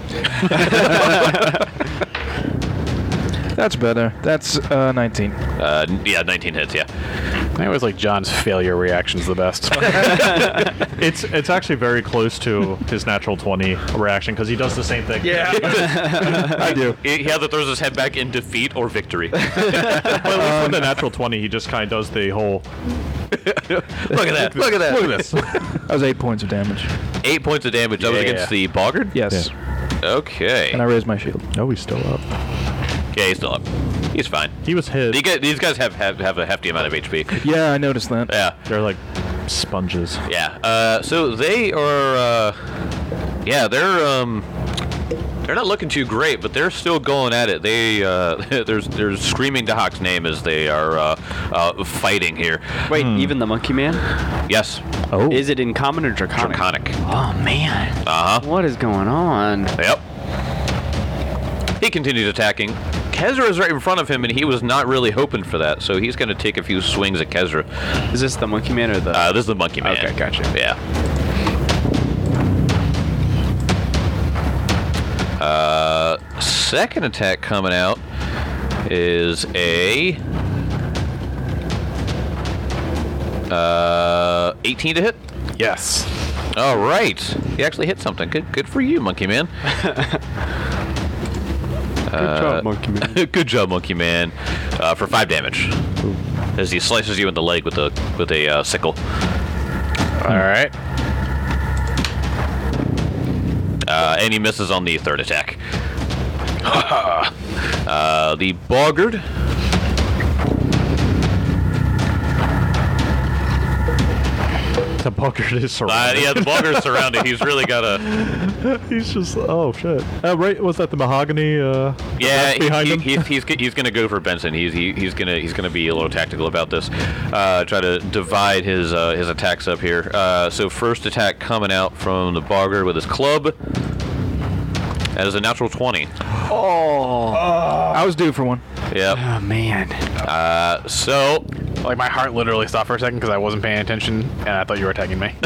That's better. That's uh, nineteen. Uh, n- yeah, nineteen hits. Yeah. I always like John's failure reactions the best. It's it's actually very close to his natural twenty reaction because he does the same thing. Yeah. I do. He, he either throws his head back in defeat or victory. Look Well, at least with the natural twenty, he just kind of does the whole. at that! Look at that! Look at this. That was eight points of damage. Eight points of damage. That was Yeah. against the Boggart. Yes. Okay. And I raised my shield. No, he's still up. Yeah, he's still up. He's fine. He was hit. These guys, these guys have, have have a hefty amount of H P. Yeah, I noticed that. Yeah. They're like sponges. Yeah. Uh, so they are. Uh, yeah, they're um. They're not looking too great, but they're still going at it. They uh, there's they're screaming Dahak's name as they are uh, uh, fighting here. Wait, even the monkey man? Yes, Oh. Is it in common or draconic? Draconic. Oh man. Uh huh. What is going on? Yep. He continues attacking. Kezra is right in front of him, and he was not really hoping for that, so he's going to take a few swings at Kezra. Is this the monkey man or the? Uh, this is the monkey man. Okay, gotcha. Yeah. Uh, second attack coming out is a uh eighteen to hit. Yes. All right, he actually hit something. Good, good for you, monkey man. Good job, monkey man. Good job, monkey man. Uh, for five damage, as he slices you in the leg with a with a uh, sickle. All right. Uh, and he misses on the third attack. uh, the Boggart. The Boggart is Uh, surrounded. yeah, the Boggart's surrounded. He's really got a. He's just. Oh shit. Uh, right. Was that the mahogany? Uh, Yeah, that's behind he, him. He's, he's he's gonna go for Benson. He's he, he's gonna he's gonna be a little tactical about this. Uh, try to divide his uh, his attacks up here. Uh, so first attack coming out from the Boggart with his club. That is a natural twenty. I was due for one. Yep. Oh man. Uh, so Like my heart literally stopped for a second because I wasn't paying attention and I thought you were attacking me.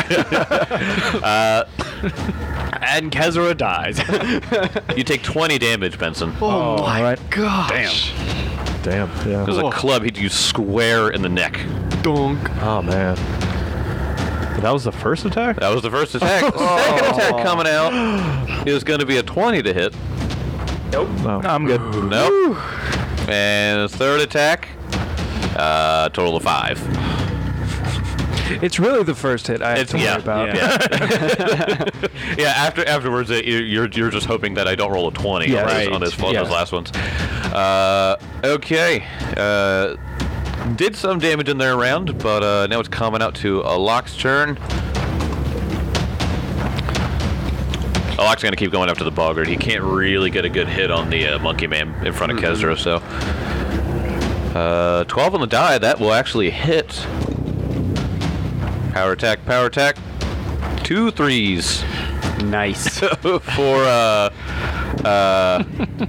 And Kezra dies. you take twenty damage, Benson. Oh, my all right. gosh. Damn. Yeah. There's a club hit you square in the neck. Donk. Oh man. That was the first attack. That was the first attack. The second attack coming out is going to be a twenty to hit. No. I'm good. Nope. And the third attack, uh, total of five. It's really the first hit I have It's to worry yeah, about. yeah. yeah. After afterwards, uh, you- you're you're just hoping that I don't roll a twenty Yeah, on, those, right. on, those, on Yeah. those last ones. Uh, okay. Uh, did some damage in their round, but uh, now it's coming out to Alok's turn. Alok's gonna keep going after the Boggart. He can't really get a good hit on the uh, monkey man in front of Kezra, so uh, twelve on the die. That will actually hit. Power attack, power attack. Two threes Nice. for uh uh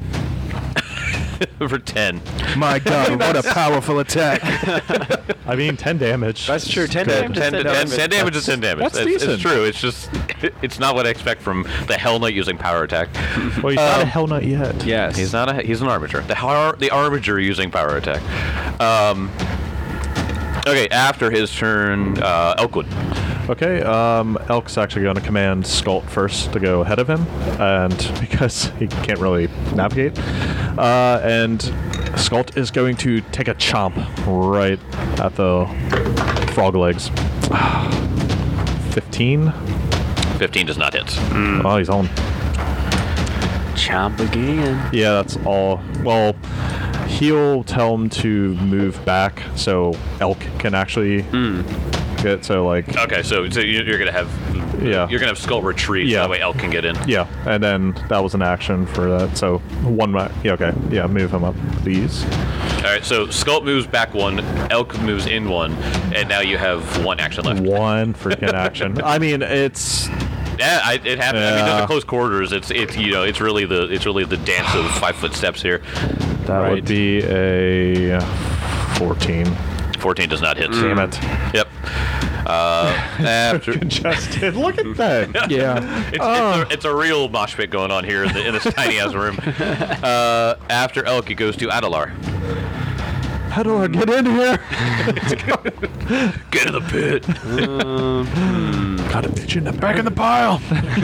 for ten. My God, what a powerful attack! I mean, ten damage. That's true. Ten ten, damage. is ten, ten ten, damage. ten damage is ten damage. that's it's, it's decent. true. It's just it's not what I expect from the Hell Knight using power attack. Well, he's not a Um, Hell Knight yet. Yes. He's not a he's an armature. The har- the armature using power attack. Um. Okay, after his turn, uh, Elkwood. Okay, um, Elk's actually going to command Skult first to go ahead of him, and because he can't really navigate, uh, and Skult is going to take a chomp right at the frog legs. Fifteen. Fifteen does not hit. Oh, he's on. Chomp again. Yeah, that's all. Well, he'll tell him to move back so Elk can actually get. So like, Okay, so so you- you're gonna have Yeah. you're gonna have Skull retreat. Yeah. So that way Elk can get in. yeah, and then that was an action for that. So one. Ma- yeah, okay. Yeah, move him up, please. All right, so Skull moves back one, Elk moves in one, and now you have one action left. One freaking action. I mean, it's Yeah, I, it happened. I mean, Yeah. those are close quarters. It's it's you know it's really the it's really the dance of five foot steps here. that Right. would be a fourteen. Fourteen does not hit. Damn it. Yep. Uh, after Congested. Look at that. Yeah. it's, it's, a, it's a real mosh pit going on here in, the, in this tiny ass room. Uh, after Elk, it goes to Adelar. How do I get in here? Get in the pit. Got a bitch in the Back in the pile.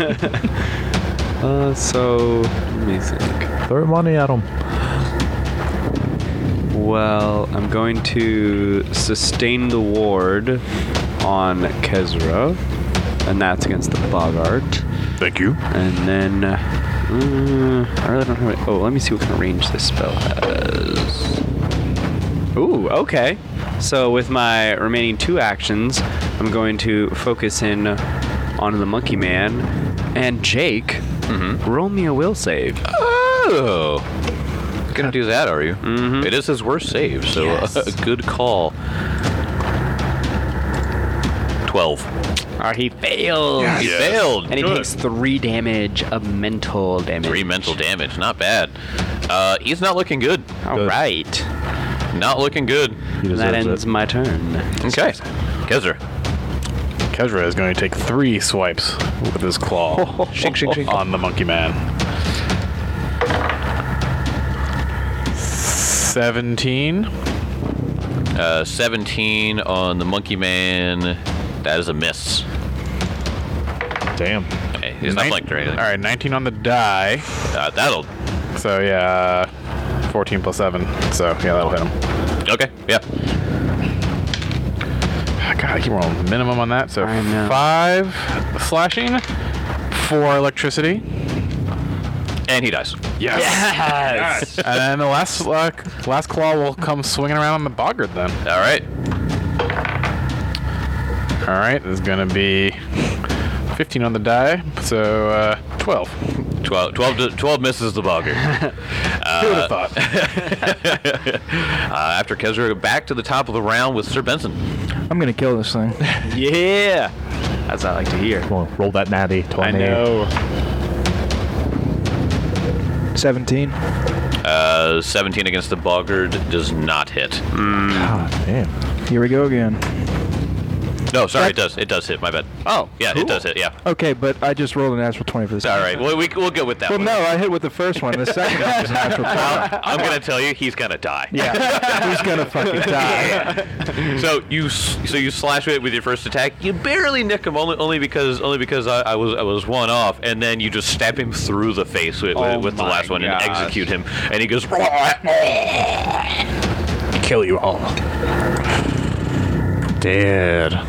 Uh, so let me think. Throw money at him. Well, I'm going to sustain the ward on Kezra, and that's against the Bogart. Thank you. And then, uh, I really don't have. Any, oh, let me see what kind of range this spell has. Ooh, okay. So with my remaining two actions, I'm going to focus in on the Monkey Man and Jake. Roll me a will save. Oh. Gonna do that, are you? Mhm. It is his worst save, so Yes. uh, good call. Twelve. Oh, he failed. He Yes. failed. And he Good. takes three damage of mental damage. Three mental damage. Not bad. Uh, he's not looking good. All Good. right. Not looking good. He That deserves ends it. my turn. Okay. Kezra. Kezra is going to take three swipes with his claw Shink, shink, shink. on the monkey man. Seventeen. Uh, seventeen on the Monkey Man. That is a miss. Damn. Okay, he's not Nin- flanked or anything. All right, nineteen on the die. Uh, that'll. So yeah, fourteen plus seven. So yeah, that'll hit him. Okay. Yeah. God, I keep rolling minimum on that. So I know. five slashing, four electricity. And he dies. Yes. Yes. And then the last uh, last claw will come swinging around on the boggart then. All right. All right, this is gonna be fifteen on the die. So uh, twelve. twelve, twelve, to, twelve misses the bogger. Who would have thought? Uh, after Kezra, back to the top of the round with Sir Benson. I'm gonna kill this thing. Yeah. That's what I like to hear. Come on, roll that natty. I twenty. know. seventeen. Uh, seventeen against the boggard does not hit. God damn. Here we go again. No, sorry, it does. It does hit. My bad. Oh, Yeah, it does hit. Yeah. Okay, but I just rolled a natural twenty for this. All right. Well, we, we'll go with that Well, one. no, I hit with the first one. The second one was a natural twenty. I'm gonna tell you, he's gonna die. Yeah, he's gonna fucking die. So you s- so you slash it with your first attack. You barely nick him only only because only because I, I was I was one off, and then you just stab him through the face with, Oh with the my last one and gosh. execute him, and he goes. Kill you all. Dead.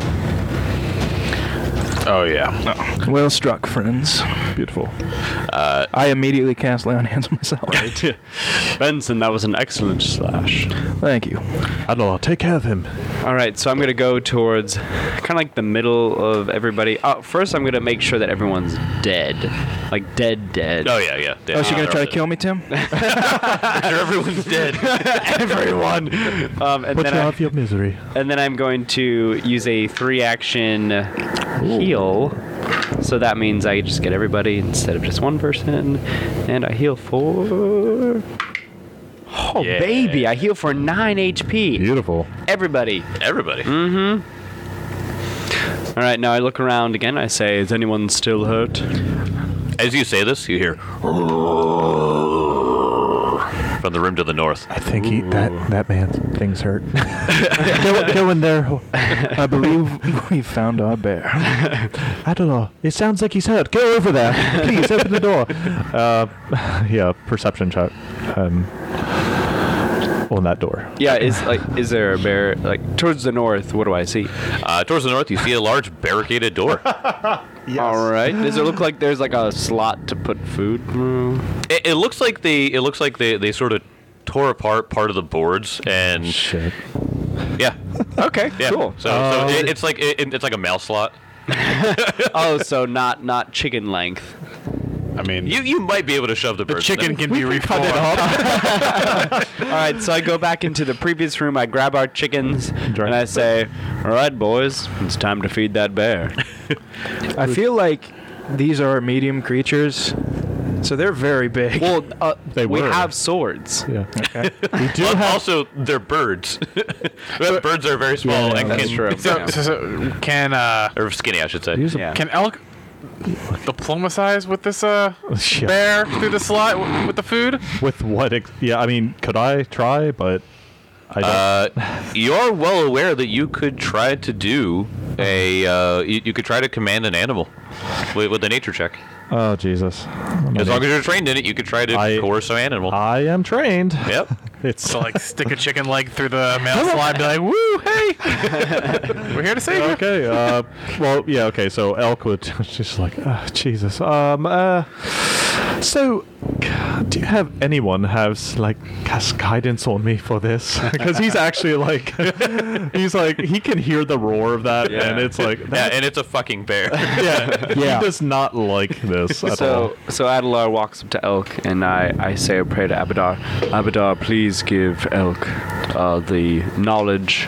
Oh yeah. Well struck, friends. Beautiful. Uh, I immediately cast Lay on Hands on myself. Benson, that was an excellent slash. Thank you. I don't know. Take care of him. All right, so I'm gonna go towards kind of like the middle of everybody. Uh, first, I'm gonna make sure that everyone's dead, like dead, dead. Oh yeah, yeah. Oh, so you're gonna try to kill me, Tim? Everyone's dead. everyone. Um, and Put then you I, out of your misery. and then I'm going to use a three-action heal. So that means I just get everybody instead of just one person, and I heal for. Oh Yeah. baby! I heal for nine H P. Beautiful. Everybody. Everybody. All right, now I look around again. I say, "Is anyone still hurt?" As you say this, you hear from the room to the north. I think he, that that man's things hurt. go, go in there. I believe we found our bear. I don't know. It sounds like he's hurt. Go over there. Please open the door. Uh, yeah, perception check. Um, on that door. Yeah, is like, is there a bear like towards the north? What do I see? Uh, towards the north, you see a large barricaded door. All right. Does it look like there's like a slot to put food through? It, it looks like they. It looks like they, they sort of tore apart part of the boards and Shit. yeah, Okay, yeah. cool. So, so it, it's like it, it's like a mail slot. Oh, so not not chicken length. I mean, You you might be able to shove the, the birds. chicken in. can be reformed. All right, so I go back into the previous room. I grab our chickens and I say, "All right, boys, it's time to feed that bear." I feel like these are medium creatures, so they're very big. Well, uh, They we were. have swords. Yeah. Okay. We do Al- have. also, they're birds. Birds are very small Yeah, and that's can, true. So, Yeah. so, so can uh, or skinny, I should say. Use a- Yeah. can elk diplomatize with this uh Yeah. bear through the slot w- with the food? With what? Ex- yeah, I mean, could I try? But I don't. Uh, you're well aware that you could try to do a. Uh, you, you could try to command an animal with, with a nature check. oh Jesus! As long as you're trained in it, you could try to I- coerce an animal. I am trained. Yep. It's So like stick a chicken leg through the mail slot and be like, "Woo, hey, we're here to save you." okay. Uh, well, yeah. Okay. So Elk would just like, oh, Jesus. Um. Uh. So, do you have anyone has like cast guidance on me for this? Because he's actually like, he's like he can hear the roar of that, Yeah. and it's like, Yeah, that, and it's a fucking bear. yeah, Yeah. he does not like this at all. So, so Adelar walks up to Elk, and I, I say a prayer to Abadar. Abadar, please give Elk uh, the knowledge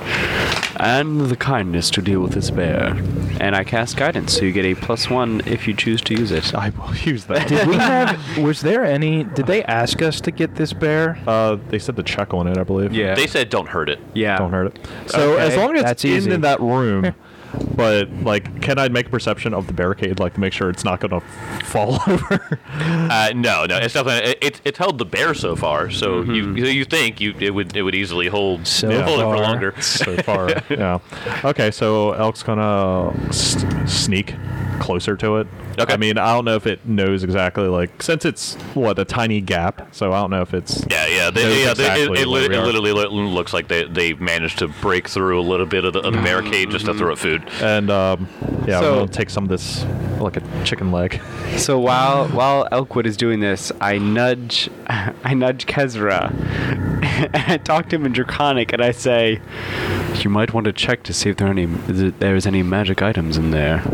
and the kindness to deal with this bear. And I cast guidance, so you get a plus one if you choose to use it. I will use that. Did we have? Was there any? Did they ask us to get this bear? Uh, they said to check on it, I believe. Yeah. They said don't hurt it. yeah. Don't hurt it. So Okay, as long as that's it's easy. in, in that room, but like, can I make a perception of the barricade, like to make sure it's not gonna fall over? Uh, no, no, it's definitely it, it's it's held the bear so far. So Mm-hmm. you you think you it would it would easily hold So hold it for far. longer. So far, yeah. Okay, so Elk's gonna s- sneak closer to it. Okay. I mean, I don't know if it knows exactly, like, since it's what a tiny gap. So I don't know if it's. Yeah, yeah, they, Knows yeah. They, exactly it, it, where lit- we it are. literally lo- looks like they they managed to break through a little bit of the, of the barricade just to throw it food. And um, yeah, So- I'm gonna take some of this, like a chicken leg. So while while Elkwood is doing this, I nudge I nudge Kezra. And I talk to him in Draconic, and I say, "You might want to check to see if there are any th- there's any magic items in there."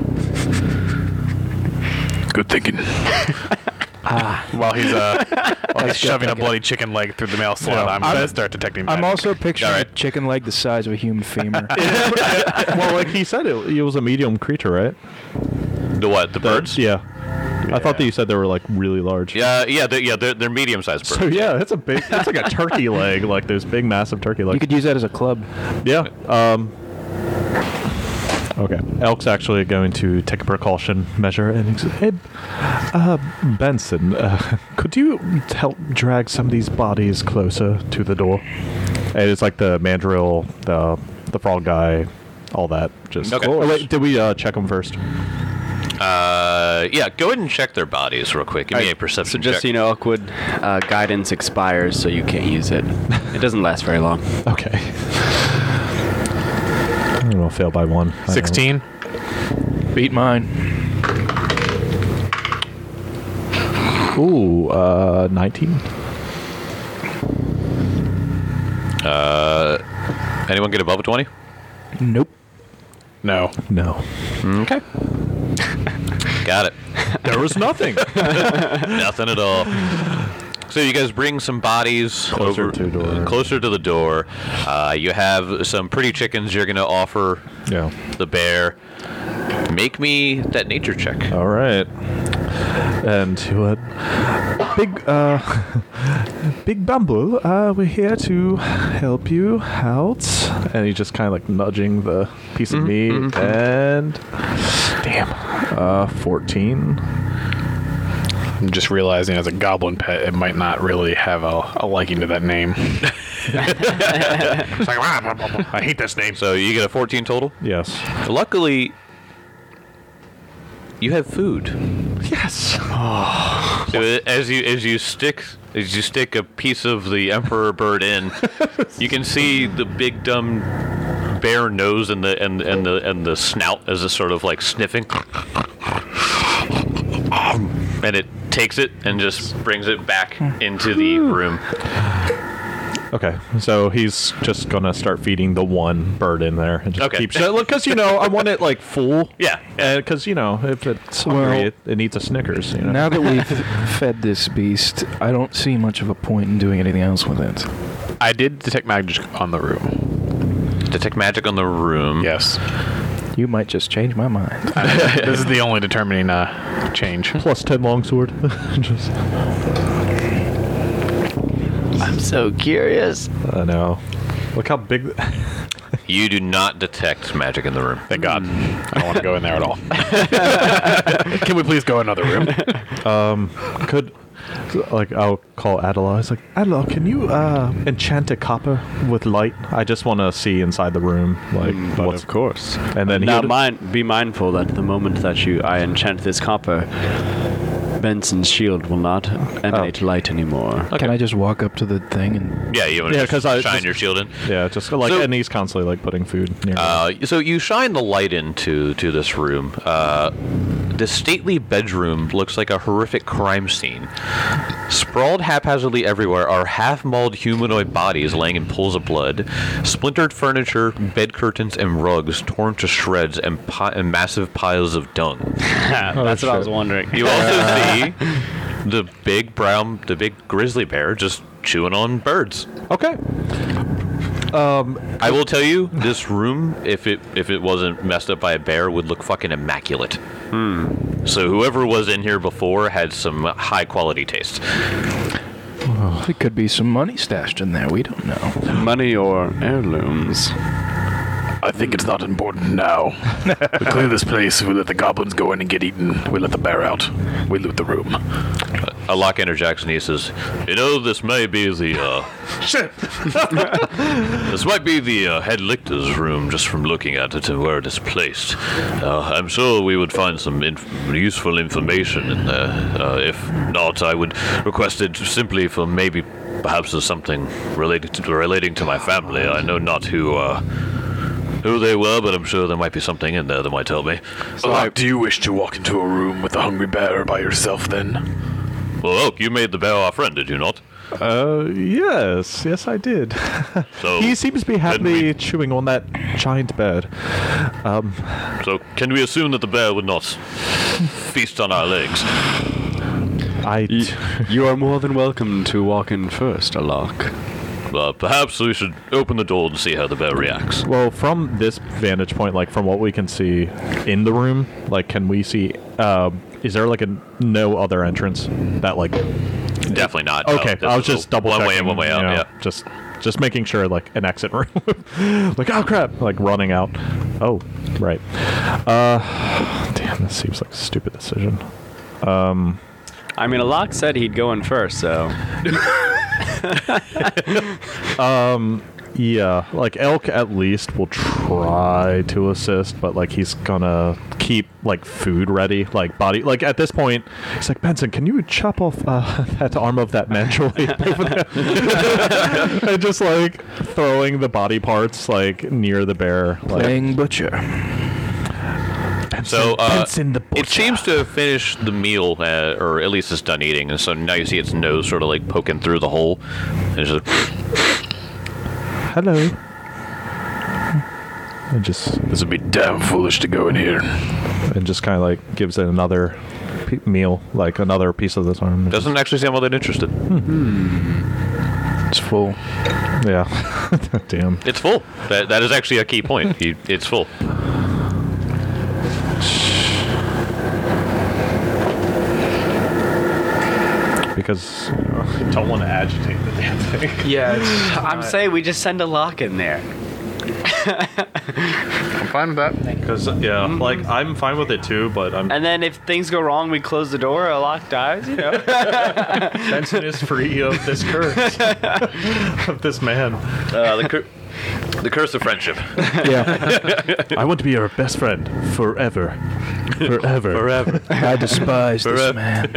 Good thinking. While he's uh, while he's shoving a bloody chicken leg through the mail slot, Yeah. I'm gonna start detecting. I'm magic. also picturing Alright. a chicken leg the size of a human femur. Well, like he said, it, it was a medium creature, right? The what? The birds? Yeah. I thought that you said they were like really large. Yeah, yeah, they're, yeah. They're, they're medium-sized birds. So yeah, that's a big. That's like a turkey leg, like those big, massive turkey legs. You could use that as a club. Yeah. Um. Okay. Elk's actually going to take a precaution measure and ex- hey, uh, Benson, uh, could you help drag some of these bodies closer to the door? And it's like the mandrill, the the frog guy, all that. Just. Okay. Oh, wait, did we uh, check them first? Uh, yeah. Go ahead and check their bodies real quick. Give me a perception So just check. so you know, Elkwood, uh, guidance expires, so you can't use it. It doesn't last very long. Okay. I'm gonna fail by one. I don't know. Sixteen. Beat mine. Ooh, uh, nineteen. Uh, anyone get above a twenty? Nope. No. No. Okay. Got it. There was nothing. Nothing at all. So you guys bring some bodies Closer over, to door. uh, closer to the door. Uh, you have some pretty chickens you're gonna offer Yeah. the bear. Make me that nature check. All right. And what? Big, uh, Big Bumble, uh, we're here to help you out. And he's just kind of like nudging the piece of meat. And, damn, uh, fourteen. I'm just realizing as a goblin pet, it might not really have a, a liking to that name. It's like, "Ah, I hate this name. So you get a fourteen total. Yes. Luckily, you have food. Yes. So as you as you stick as you stick a piece of the emperor bird in, you can see the big dumb bear nose and the and and the and the snout as a sort of like sniffing, and it takes it and just brings it back into the room. Okay, so he's just gonna start feeding the one bird in there and just Okay. keep shit. Because you know, I want it like full. Yeah. Because you know, if it's hungry, Well, it, it needs a Snickers. You know? Now that we've fed this beast, I don't see much of a point in doing anything else with it. I did detect magic on the room. Detect magic on the room. Yes. You might just change my mind. This is the only determining uh, change. plus ten longsword. just, I'm so curious. I know. Look how big. You do not detect magic in the room. Thank God. I don't want to go in there at all. Can we please go another room? Could like I'll call Adela. It's like Adela, can you uh, enchant a copper with light? I just want to see inside the room, like But what's. of course. And then he now, would- mind, be mindful that the moment that you I enchant this copper, Benson's shield will not emanate light anymore. Can I just walk up to the thing and Yeah, you want to Yeah, 'cause I shine just- your shield in. Yeah, just like So- and he's constantly like putting food near. me. Uh, so you shine the light into to this room. Uh, the stately bedroom looks like a horrific crime scene. Sprawled haphazardly everywhere are half-mauled humanoid bodies laying in pools of blood, splintered furniture, bed curtains, and rugs torn to shreds, and, pi- and massive piles of dung. That's what I was shit. wondering. You also see the big brown, the big grizzly bear just chewing on birds. Okay. I will tell you, this room, if it if it wasn't messed up by a bear, would look fucking immaculate. Hmm. So whoever was in here before had some high quality taste. there could be some money stashed in there. We don't know. Money or heirlooms. I think it's not important now. We clear this place. We let the goblins go in and get eaten. We let the bear out. We loot the room. Alak interjects and he says, "You know, this may be the uh, Shit! this might be the uh, head lictor's room, just from looking at it and where it is placed. Uh, I'm sure we would find some inf- useful information in there. Uh, if not, I would request it simply for maybe, perhaps, as something relating to relating to my family. I know not who." Uh, Who they were, but I'm sure there might be something in there that might tell me. Uh, do you wish to walk into a room with a hungry bear by yourself then? Well, Oak, you made the bear our friend, did you not? Uh, yes, yes, I did. So he seems to be then happily we- chewing on that giant bird. Um, So can we assume that the bear would not feast on our legs? I. Y- you are more than welcome to walk in first, Alak. Uh, perhaps we should open the door and see how the bear reacts. Well, from this vantage point, like from what we can see in the room, like, can we see? Uh, is there like a no other entrance that like? Definitely not. no. Okay, This I was is just double one checking. way in, one way out. you know, Yeah. Just, just making sure like an exit room. like, oh crap! Like running out. Oh, right. Uh, damn, this seems like a stupid decision. I mean, Alak said he'd go in first, so Yeah, like Elk at least will try to assist, but like he's gonna keep like food ready, like body. Like at this point, he's like, Benson, can you chop off uh, that arm of that man trolley over there? And just like throwing the body parts like near the bear. Like, playing butcher. So uh, Benson the it seems to have finished the meal, uh, or at least it's done eating, and so now you see its nose sort of like poking through the hole. And it's just, Hello. and just This would be damn foolish to go in here. and just kind of like gives it another pe- meal, like another piece of this arm. Doesn't actually sound all that interested. It's full. Yeah. Damn. It's full. That that is actually a key point. He, it's full. Because I don't want to agitate the damn thing. Yeah. It's, I'm saying we just send a lock in there. I'm fine with that. Because yeah, like I'm fine with it too, but I'm And then if things go wrong, we close the door, a lock dies, you know? Benson is free of this curse of this man. Uh, the cur- the curse of friendship. yeah. I want to be your best friend forever, forever, Forever. I despise this Forever. man.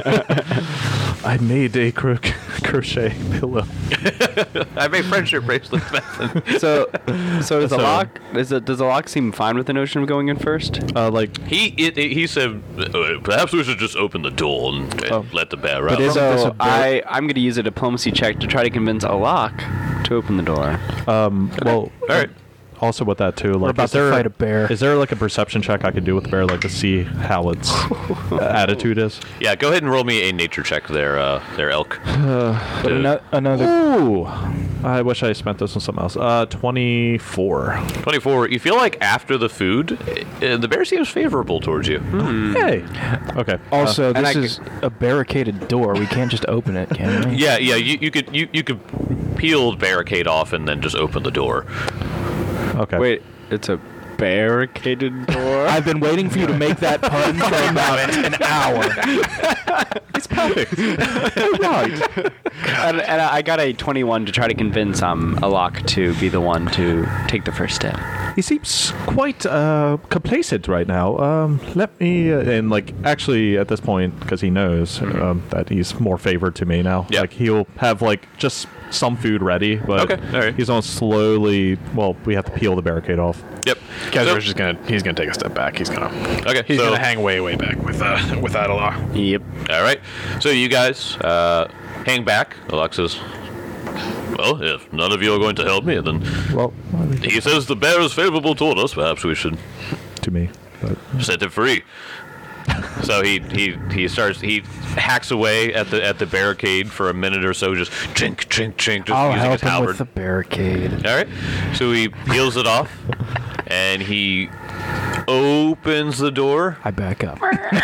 I made a cro- crochet pillow. I made friendship bracelets. So, so does the So- lock, is it, does the lock seem fine with the notion of going in first? Uh, like He it, it- he said, uh, perhaps we should just open the door and, and Oh. let the bear out. But is So this a I, I'm going to use a diplomacy check to try to convince a lock to open the door. um, well, All right. also with that too, like about is to there fight a bear. Is there like a perception check I could do with the bear, like to see how its attitude is? Yeah, go ahead and roll me a nature check there, uh, there, elk. But Dude. ano- another. Ooh, I wish I spent this on something else. Uh, twenty-four. twenty-four. You feel like after the food, uh, the bear seems favorable towards you. Hey. Okay. Also, and this I is a barricaded door. We can't just open it, can we? Yeah, yeah. You, you could you, you could peel the barricade off and then just open the door. Uh, okay. Wait, it's a barricaded door? I've been waiting for you to make that pun for about an hour. It's perfect. right. and, and I got a twenty-one to try to convince um, a lock to be the one to take the first step. He seems quite uh, complacent right now. Um, let me, uh, and like actually at this point, because he knows um, that he's more favored to me now. Yep. Like he'll have like just some food ready, but Okay, all right. he's gonna slowly. Well, we have to peel the barricade off. Yep. Kazar's So- just gonna he's gonna take a step back. He's gonna Okay, he's so- gonna hang way way back with uh with Adela. Yep. All right. So you guys uh, hang back. Alexis. Well, if none of you are going to help me, then Well, he says the bear is favorable toward us. Perhaps we should to me, but set it free. So he, he he starts he hacks away at the at the barricade for a minute or so, just chink chink chink, just I'll using help his him halberd. with the barricade. All right. So he peels it off, and he opens the door, I back up.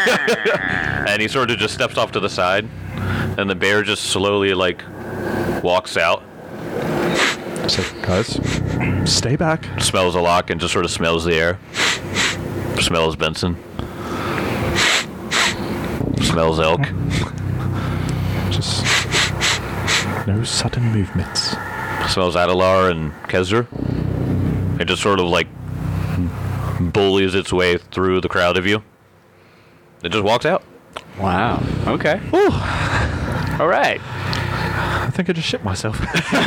and he sort of just steps off to the side, and the bear just slowly like walks out, so guys, stay back. smells a lock, and just sort of smells the air. Smells Benson. Smells elk. Just no sudden movements. Smells Adelar and Kezra. It just sort of like bullies its way through the crowd of you. It just walks out. Wow. Okay. All right. I think I just shit myself.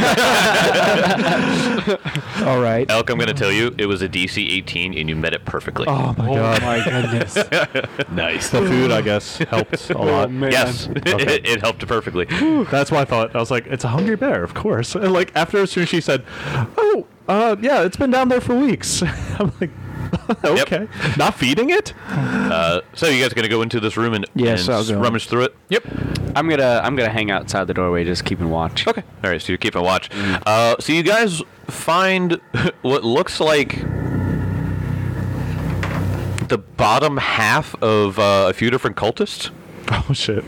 All right. Elk, I'm going to tell you, it was a D C eighteen, and you met it perfectly. Oh my god. my goodness. Nice. The food, I guess, helped a lot. Yes, Okay. it, it helped perfectly. That's what I thought. I was like, it's a hungry bear, of course. And like after as soon as she said, "Oh, uh, yeah, it's been down there for weeks," I'm like, okay, not feeding it. Uh, so you guys going to go into this room and, Yes, and I'll go. rummage through it? Yep. I'm gonna I'm gonna hang outside the doorway, just keeping watch. Okay. All right, so you're keeping watch. Uh, so you guys find what looks like the bottom half of uh, a few different cultists. Oh shit.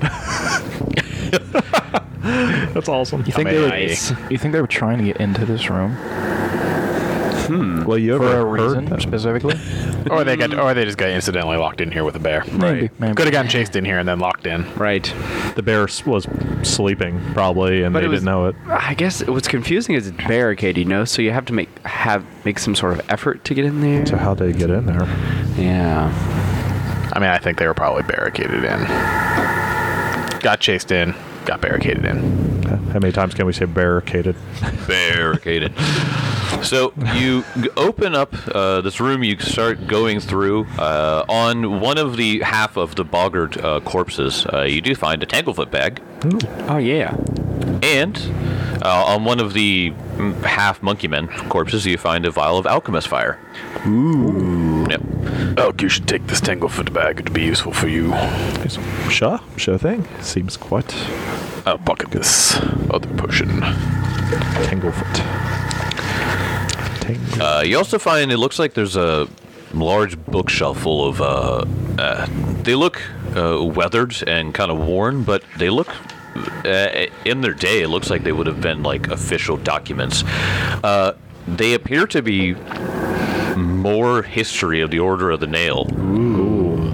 That's awesome. You think I they mean, were? I- You think they were trying to get into this room Well, you for ever a reason heard? specifically? Or they got or they just got incidentally locked in here with a bear. Maybe, maybe. Could have gotten chased in here and then locked in. Right. The bear s- was sleeping probably, and But they it was- didn't know it. I guess what's confusing is it's barricade, you know, so you have to make have make some sort of effort to get in there. So how did they get in there? Yeah. I mean, I think they were probably barricaded in. Got chased in, got barricaded in. Okay. How many times can we say barricaded? Barricaded. So you g- open up uh, this room. You start going through. Uh, on one of the half of the boggart uh, corpses, uh, you do find a tanglefoot bag, Oh yeah. and Uh, on one of the mm, half monkey men corpses, you find a vial of alchemist fire. Ooh. Yep. Oh, you should take this Tanglefoot bag. It'd be useful for you. Sure, sure thing. Seems quite I'll pocket this other potion. Tanglefoot. Tangle. Uh, you also find it looks like there's a large bookshelf full of. Uh, uh, they look uh, weathered and kind of worn, but they look. Uh, in their day, it looks like they would have been like official documents. Uh, they appear to be more history of the Order of the Nail. Ooh.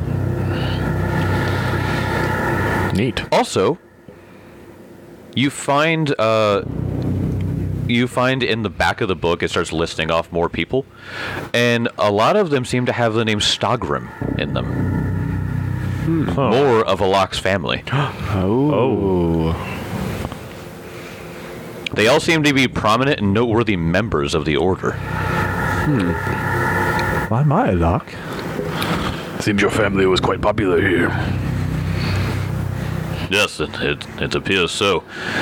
Neat. Also, you find uh, you find in the back of the book it starts listing off more people, and a lot of them seem to have the name Stogrim in them. Huh. More of Alok's family. Oh. They all seem to be prominent and noteworthy members of the Order. My, my, Doc. Seems your family was quite popular here. Yes, it, it, it appears so.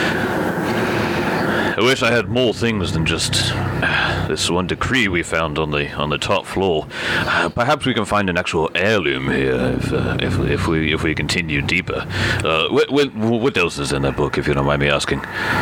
I wish I had more things than just uh, this one decree we found on the on the top floor. Uh, perhaps we can find an actual heirloom here if uh, if, if we if we continue deeper. Uh, what, what what else is in that book, if you don't mind me asking?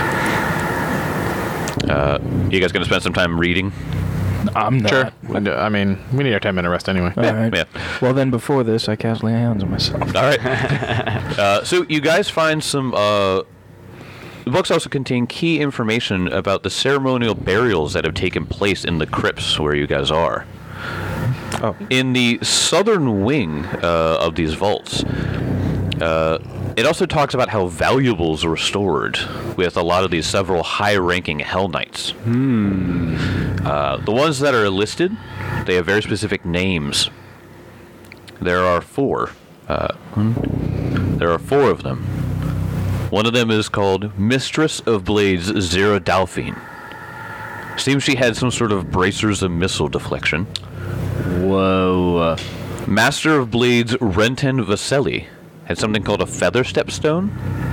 Uh, you guys gonna spend some time reading? I'm not. Sure. I mean, we need our ten minute rest anyway. All right. Yeah. Well, then before this, I cast lay hands on myself. All right. uh, so you guys find some. Uh, the books also contain key information about the ceremonial burials that have taken place in the crypts where you guys are. Oh. In the southern wing uh, of these vaults, uh, it also talks about how valuables were stored with a lot of these several high-ranking Hell Knights. Hmm. Uh, the ones that are listed, they have very specific names. There are four. Uh, there are four of them. One of them is called Mistress of Blades Zera Dalphine. Seems she had some sort of bracers of missile deflection. Whoa. Master of Blades Renten Vaseli had something called a Feather Stepstone.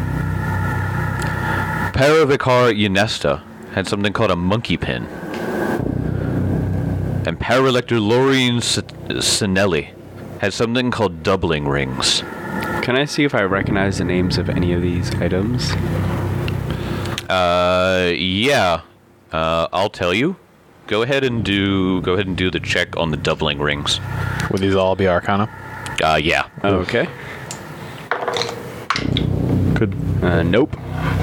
Paravicar Yanesta had something called a Monkey Pin. And Paralector Lorien Sinelli had something called Doubling Rings. Can I see if I recognize the names of any of these items? Uh, yeah. Uh, I'll tell you. Go ahead and do. Go ahead and do the check on the doubling rings. Would these all be Arcana? Uh, yeah. Okay. Could. Uh, nope.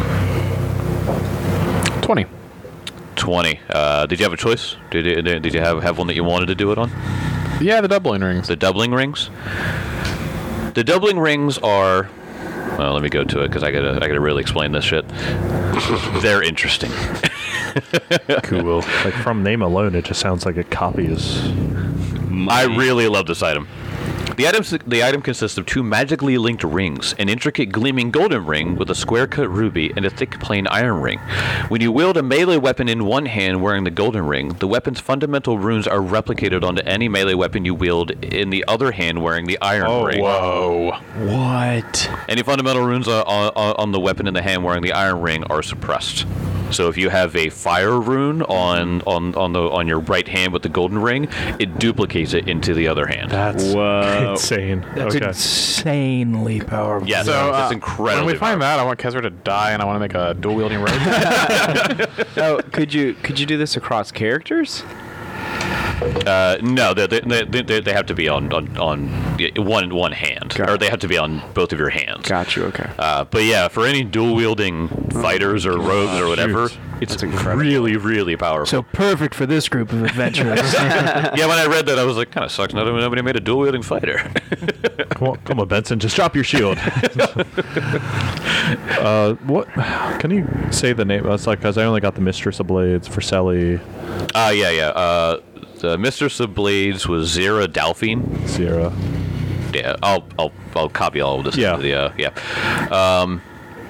twenty. Twenty. Uh, did you have a choice? Did you, did you have have one that you wanted to do it on? Yeah, the doubling rings. The doubling rings. The doubling rings are. Well, let me go to it because I gotta I gotta really explain this shit. They're interesting. Cool. Like, from name alone, it just sounds like it copies. I really love this item. The item, the item consists of two magically linked rings, an intricate gleaming golden ring with a square-cut ruby and a thick plain iron ring. When you wield a melee weapon in one hand wearing the golden ring, the weapon's fundamental runes are replicated onto any melee weapon you wield in the other hand wearing the iron Oh, ring. whoa. What? Any fundamental runes on, on, on the weapon in the hand wearing the iron ring are suppressed. So if you have a fire rune on on on the on your right hand with the golden ring, it duplicates it into the other hand. That's Whoa. insane. That's okay. insanely powerful. Yes, So, uh, it's incredible. when we find that, I want Kezra to die, and I want to make a dual wielding rogue. Oh, could you could you do this across characters? Uh, no, they, they, they, they have to be on on, on one one hand, Got or it. they have to be on both of your hands. Got you. Okay. Uh, but yeah, for any dual wielding fighters or rogues or whatever, shoot. it's That's incredible. really really powerful. So perfect for this group of adventurers. yeah, when I read that, I was like, kind of sucks. Nobody, nobody made a dual wielding fighter. Come on, come on, Benson, just drop your shield. uh, what? Can you say the name? That's like, because I only got the Mistress of Blades for Sally uh, yeah, yeah. Uh, the Mistress of Blades was Zera Dalphine. Sierra. Yeah, I'll I'll I'll copy all of this. Yeah. into the, uh, yeah. Um,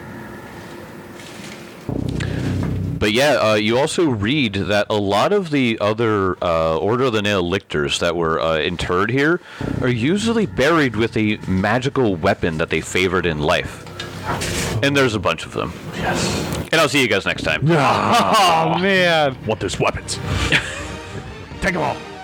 but yeah, uh, you also read that a lot of the other uh, Order of the Nail lictors that were uh, interred here are usually buried with a magical weapon that they favored in life. And there's a bunch of them. Yes. And I'll see you guys next time. Oh man. Want those weapons? Take them all.